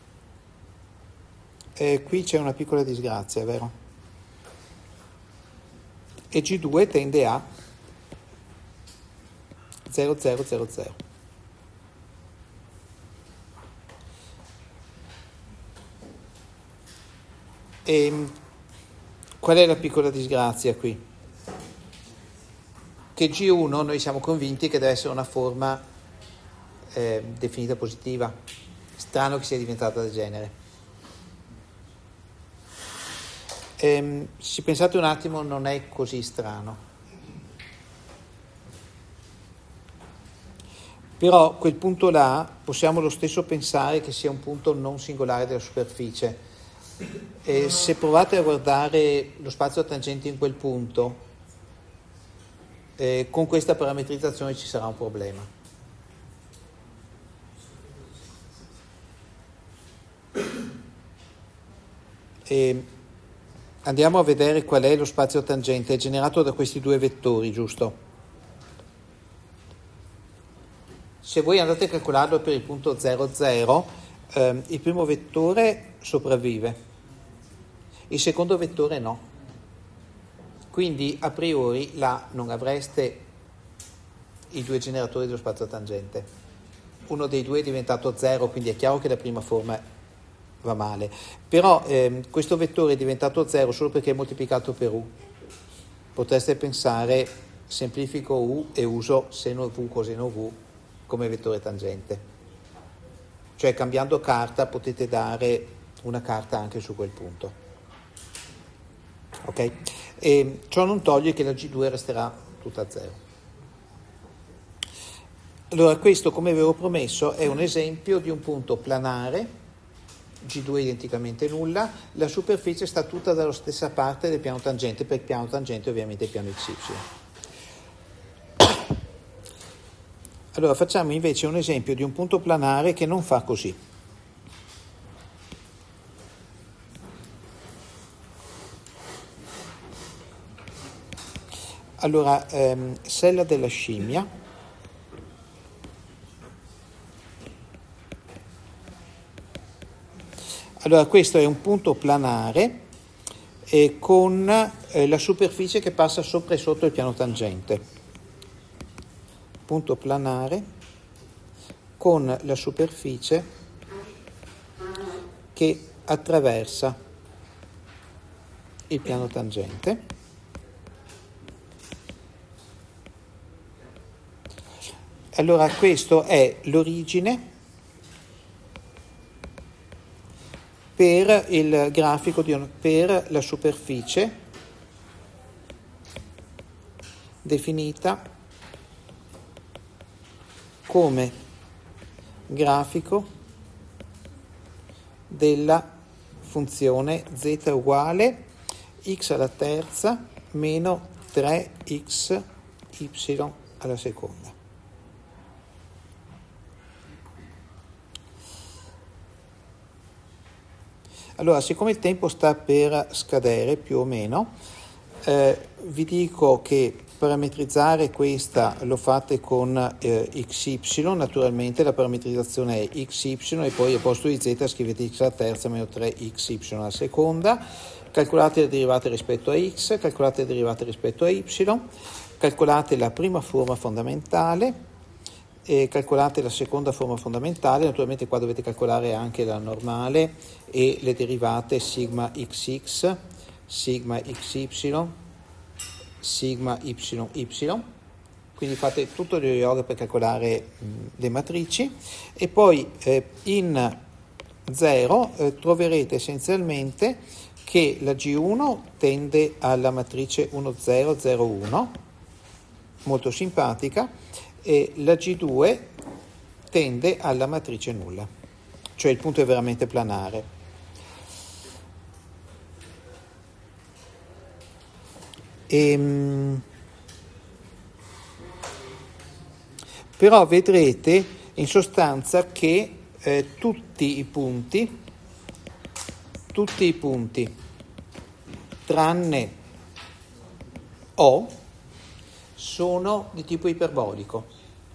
[SPEAKER 1] E qui c'è una piccola disgrazia, vero? E G due tende a zero zero zero zero. E qual è la piccola disgrazia qui? Che G uno noi siamo convinti che deve essere una forma eh, definita positiva. Strano che sia diventata del genere. E, se pensate un attimo, non è così strano. Però quel punto là possiamo lo stesso pensare che sia un punto non singolare della superficie. E se provate a guardare lo spazio tangente in quel punto, eh, con questa parametrizzazione ci sarà un problema. E andiamo a vedere qual è lo spazio tangente, è generato da questi due vettori, giusto? Se voi andate a calcolarlo per il punto zero zero, ehm, il primo vettore sopravvive, il secondo vettore no. Quindi a priori là non avreste i due generatori dello spazio tangente. Uno dei due è diventato zero, quindi è chiaro che la prima forma va male. Però ehm, questo vettore è diventato zero solo perché è moltiplicato per U. Potreste pensare, semplifico U e uso seno V coseno V come vettore tangente. Cioè cambiando carta potete dare una carta anche su quel punto. Ok? E ciò non toglie che la G due resterà tutta a zero. Allora questo, come avevo promesso, è un esempio di un punto planare, G due identicamente nulla, la superficie sta tutta dalla stessa parte del piano tangente, per il piano tangente ovviamente il piano X Y. Allora facciamo invece un esempio di un punto planare che non fa così. Allora, ehm, sella della scimmia. Allora, questo è un punto planare eh, con eh, la superficie che passa sopra e sotto il piano tangente. Punto planare con la superficie che attraversa il piano tangente. Allora questo è l'origine per il grafico di un, per la superficie definita come grafico della funzione z uguale x alla terza meno tre x y alla seconda. Allora, siccome il tempo sta per scadere più o meno, eh, vi dico che parametrizzare questa lo fate con eh, X Y, naturalmente la parametrizzazione è X Y e poi al posto di Z scrivete x alla terza meno tre x y alla seconda, calcolate le derivate rispetto a X, calcolate le derivate rispetto a Y, calcolate la prima forma fondamentale e calcolate la seconda forma fondamentale, naturalmente qua dovete calcolare anche la normale e le derivate sigma xx, sigma xy, sigma yy, quindi fate tutto il yoga per calcolare mh, le matrici e poi eh, in zero eh, troverete essenzialmente che la G uno tende alla matrice uno zero zero uno, molto simpatica, e la G due tende alla matrice nulla, cioè il punto è veramente planare. Ehm, però vedrete in sostanza che eh, tutti i punti, tutti i punti tranne O sono di tipo iperbolico.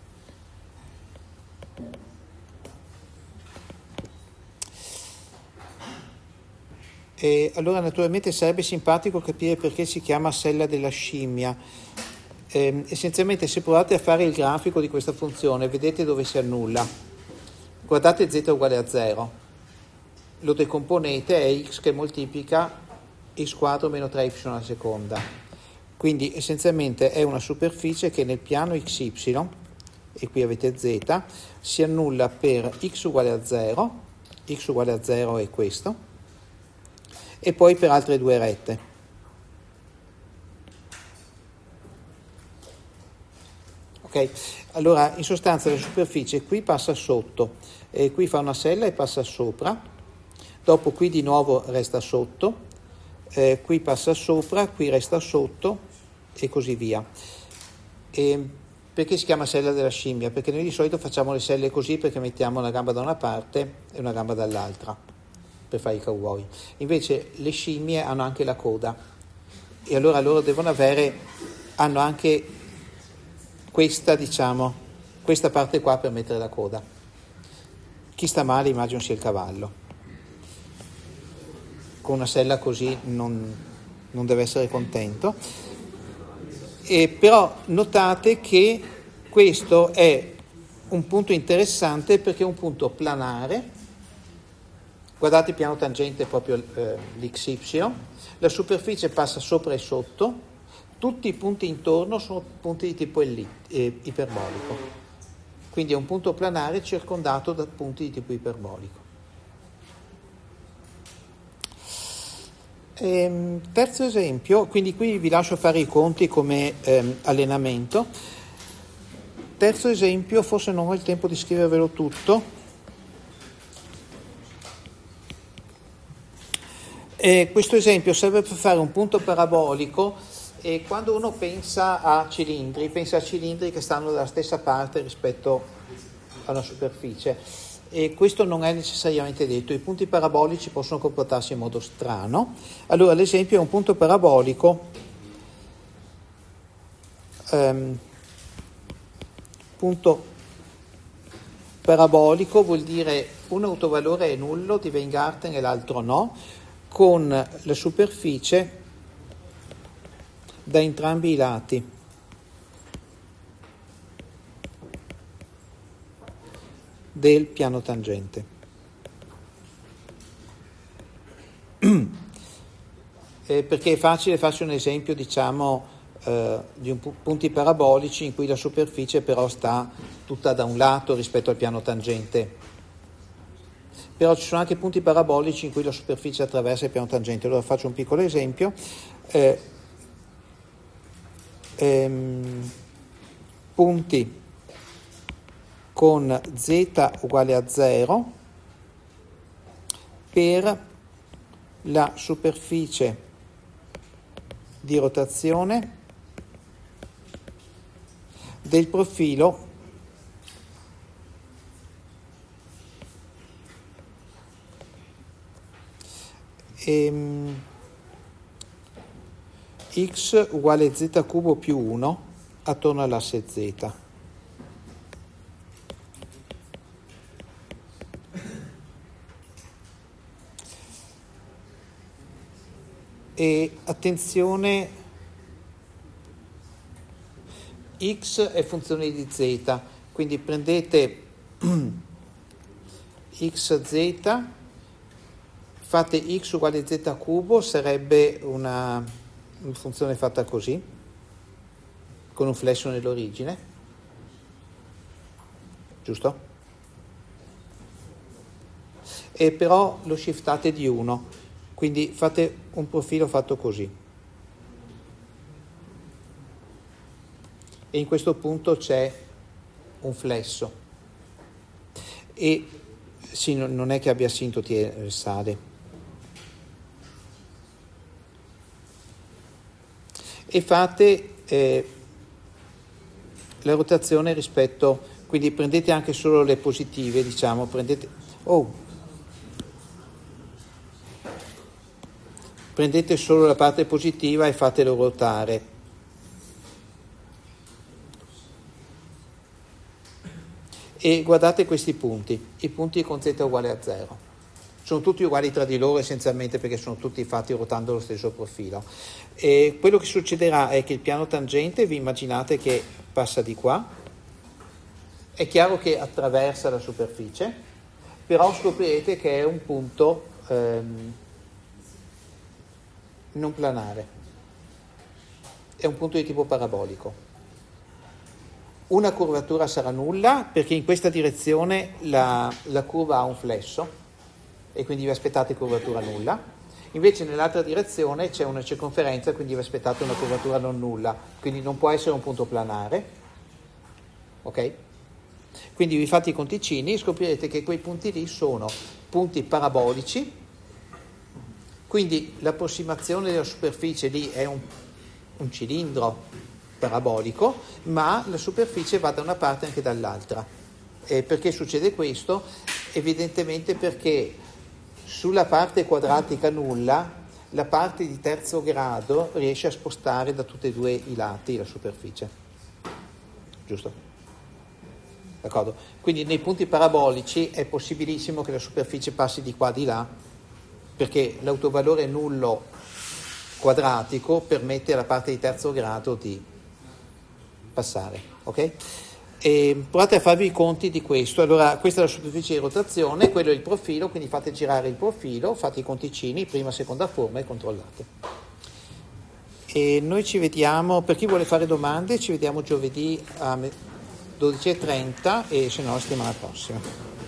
[SPEAKER 1] E allora naturalmente sarebbe simpatico capire perché si chiama sella della scimmia. Eh, essenzialmente se provate a fare il grafico di questa funzione vedete dove si annulla. Guardate z uguale a zero, lo decomponete, è x che moltiplica x quadro meno tre y alla seconda. Quindi essenzialmente è una superficie che nel piano xy, e qui avete z, si annulla per x uguale a zero, x uguale a zero è questo, e poi per altre due rette. Ok? Allora, in sostanza la superficie qui passa sotto, e qui fa una sella e passa sopra, dopo qui di nuovo resta sotto, eh, qui passa sopra, qui resta sotto e così via. E perché si chiama sella della scimmia? Perché noi di solito facciamo le selle così perché mettiamo una gamba da una parte e una gamba dall'altra per fare i cowboy. Invece le scimmie hanno anche la coda e allora loro devono avere, hanno anche questa, diciamo, questa parte qua per mettere la coda. Chi sta male immagino sia il cavallo. Con una sella così non, non deve essere contento. E però notate che questo è un punto interessante perché è un punto planare. Guardate il piano tangente proprio eh, l'X Y, la superficie passa sopra e sotto, tutti i punti intorno sono punti di tipo elli- eh, iperbolico, quindi è un punto planare circondato da punti di tipo iperbolico. Ehm, terzo esempio, quindi qui vi lascio fare i conti come ehm, allenamento. Terzo esempio, forse non ho il tempo di scrivervelo tutto. Eh, questo esempio serve per fare un punto parabolico e quando uno pensa a cilindri, pensa a cilindri che stanno dalla stessa parte rispetto a una superficie e questo non è necessariamente detto, i punti parabolici possono comportarsi in modo strano. Allora l'esempio è un punto parabolico, ehm, punto parabolico vuol dire un autovalore è nullo di Weingarten e l'altro no, con la superficie da entrambi i lati. Del piano tangente. Eh, perché è facile farci un esempio, diciamo, eh, di un pu- punti parabolici in cui la superficie però sta tutta da un lato rispetto al piano tangente. Però ci sono anche punti parabolici in cui la superficie attraversa il piano tangente. Allora faccio un piccolo esempio. Eh, ehm, punti con z uguale a zero per la superficie di rotazione del profilo ehm, x uguale z cubo più uno attorno all'asse z. E attenzione, x è funzione di z, quindi prendete xz, fate x uguale z cubo, sarebbe una, una funzione fatta così, con un flesso nell'origine, giusto? E però lo shiftate di uno. Quindi fate un profilo fatto così. E in questo punto c'è un flesso. e sì, non è che abbia asintoti e sale. E fate eh, la rotazione rispetto, quindi prendete anche solo le positive, diciamo, prendete, oh, prendete solo la parte positiva e fatelo ruotare. E guardate questi punti, i punti con z uguale a zero. Sono tutti uguali tra di loro essenzialmente perché sono tutti fatti ruotando lo stesso profilo. E quello che succederà è che il piano tangente, vi immaginate che passa di qua, è chiaro che attraversa la superficie, però scoprirete che è un punto ehm, non planare, è un punto di tipo parabolico. Una curvatura sarà nulla perché in questa direzione la, la curva ha un flesso e quindi vi aspettate curvatura nulla, invece nell'altra direzione c'è una circonferenza, quindi vi aspettate una curvatura non nulla, quindi non può essere un punto planare, ok? Quindi vi fate i conticini e scoprirete che quei punti lì sono punti parabolici, quindi l'approssimazione della superficie lì è un, un cilindro parabolico, ma la superficie va da una parte anche dall'altra. E perché succede questo? Evidentemente perché sulla parte quadratica nulla la parte di terzo grado riesce a spostare da tutti e due i lati la superficie. Giusto? D'accordo? Quindi nei punti parabolici è possibilissimo che la superficie passi di qua di là, perché l'autovalore nullo quadratico permette alla parte di terzo grado di passare, ok? E provate a farvi i conti di questo. Allora, questa è la superficie di rotazione, quello è il profilo, quindi fate girare il profilo, fate i conticini, prima, seconda forma e controllate. E noi ci vediamo, per chi vuole fare domande, ci vediamo giovedì a dodici e trenta e se no la settimana prossima.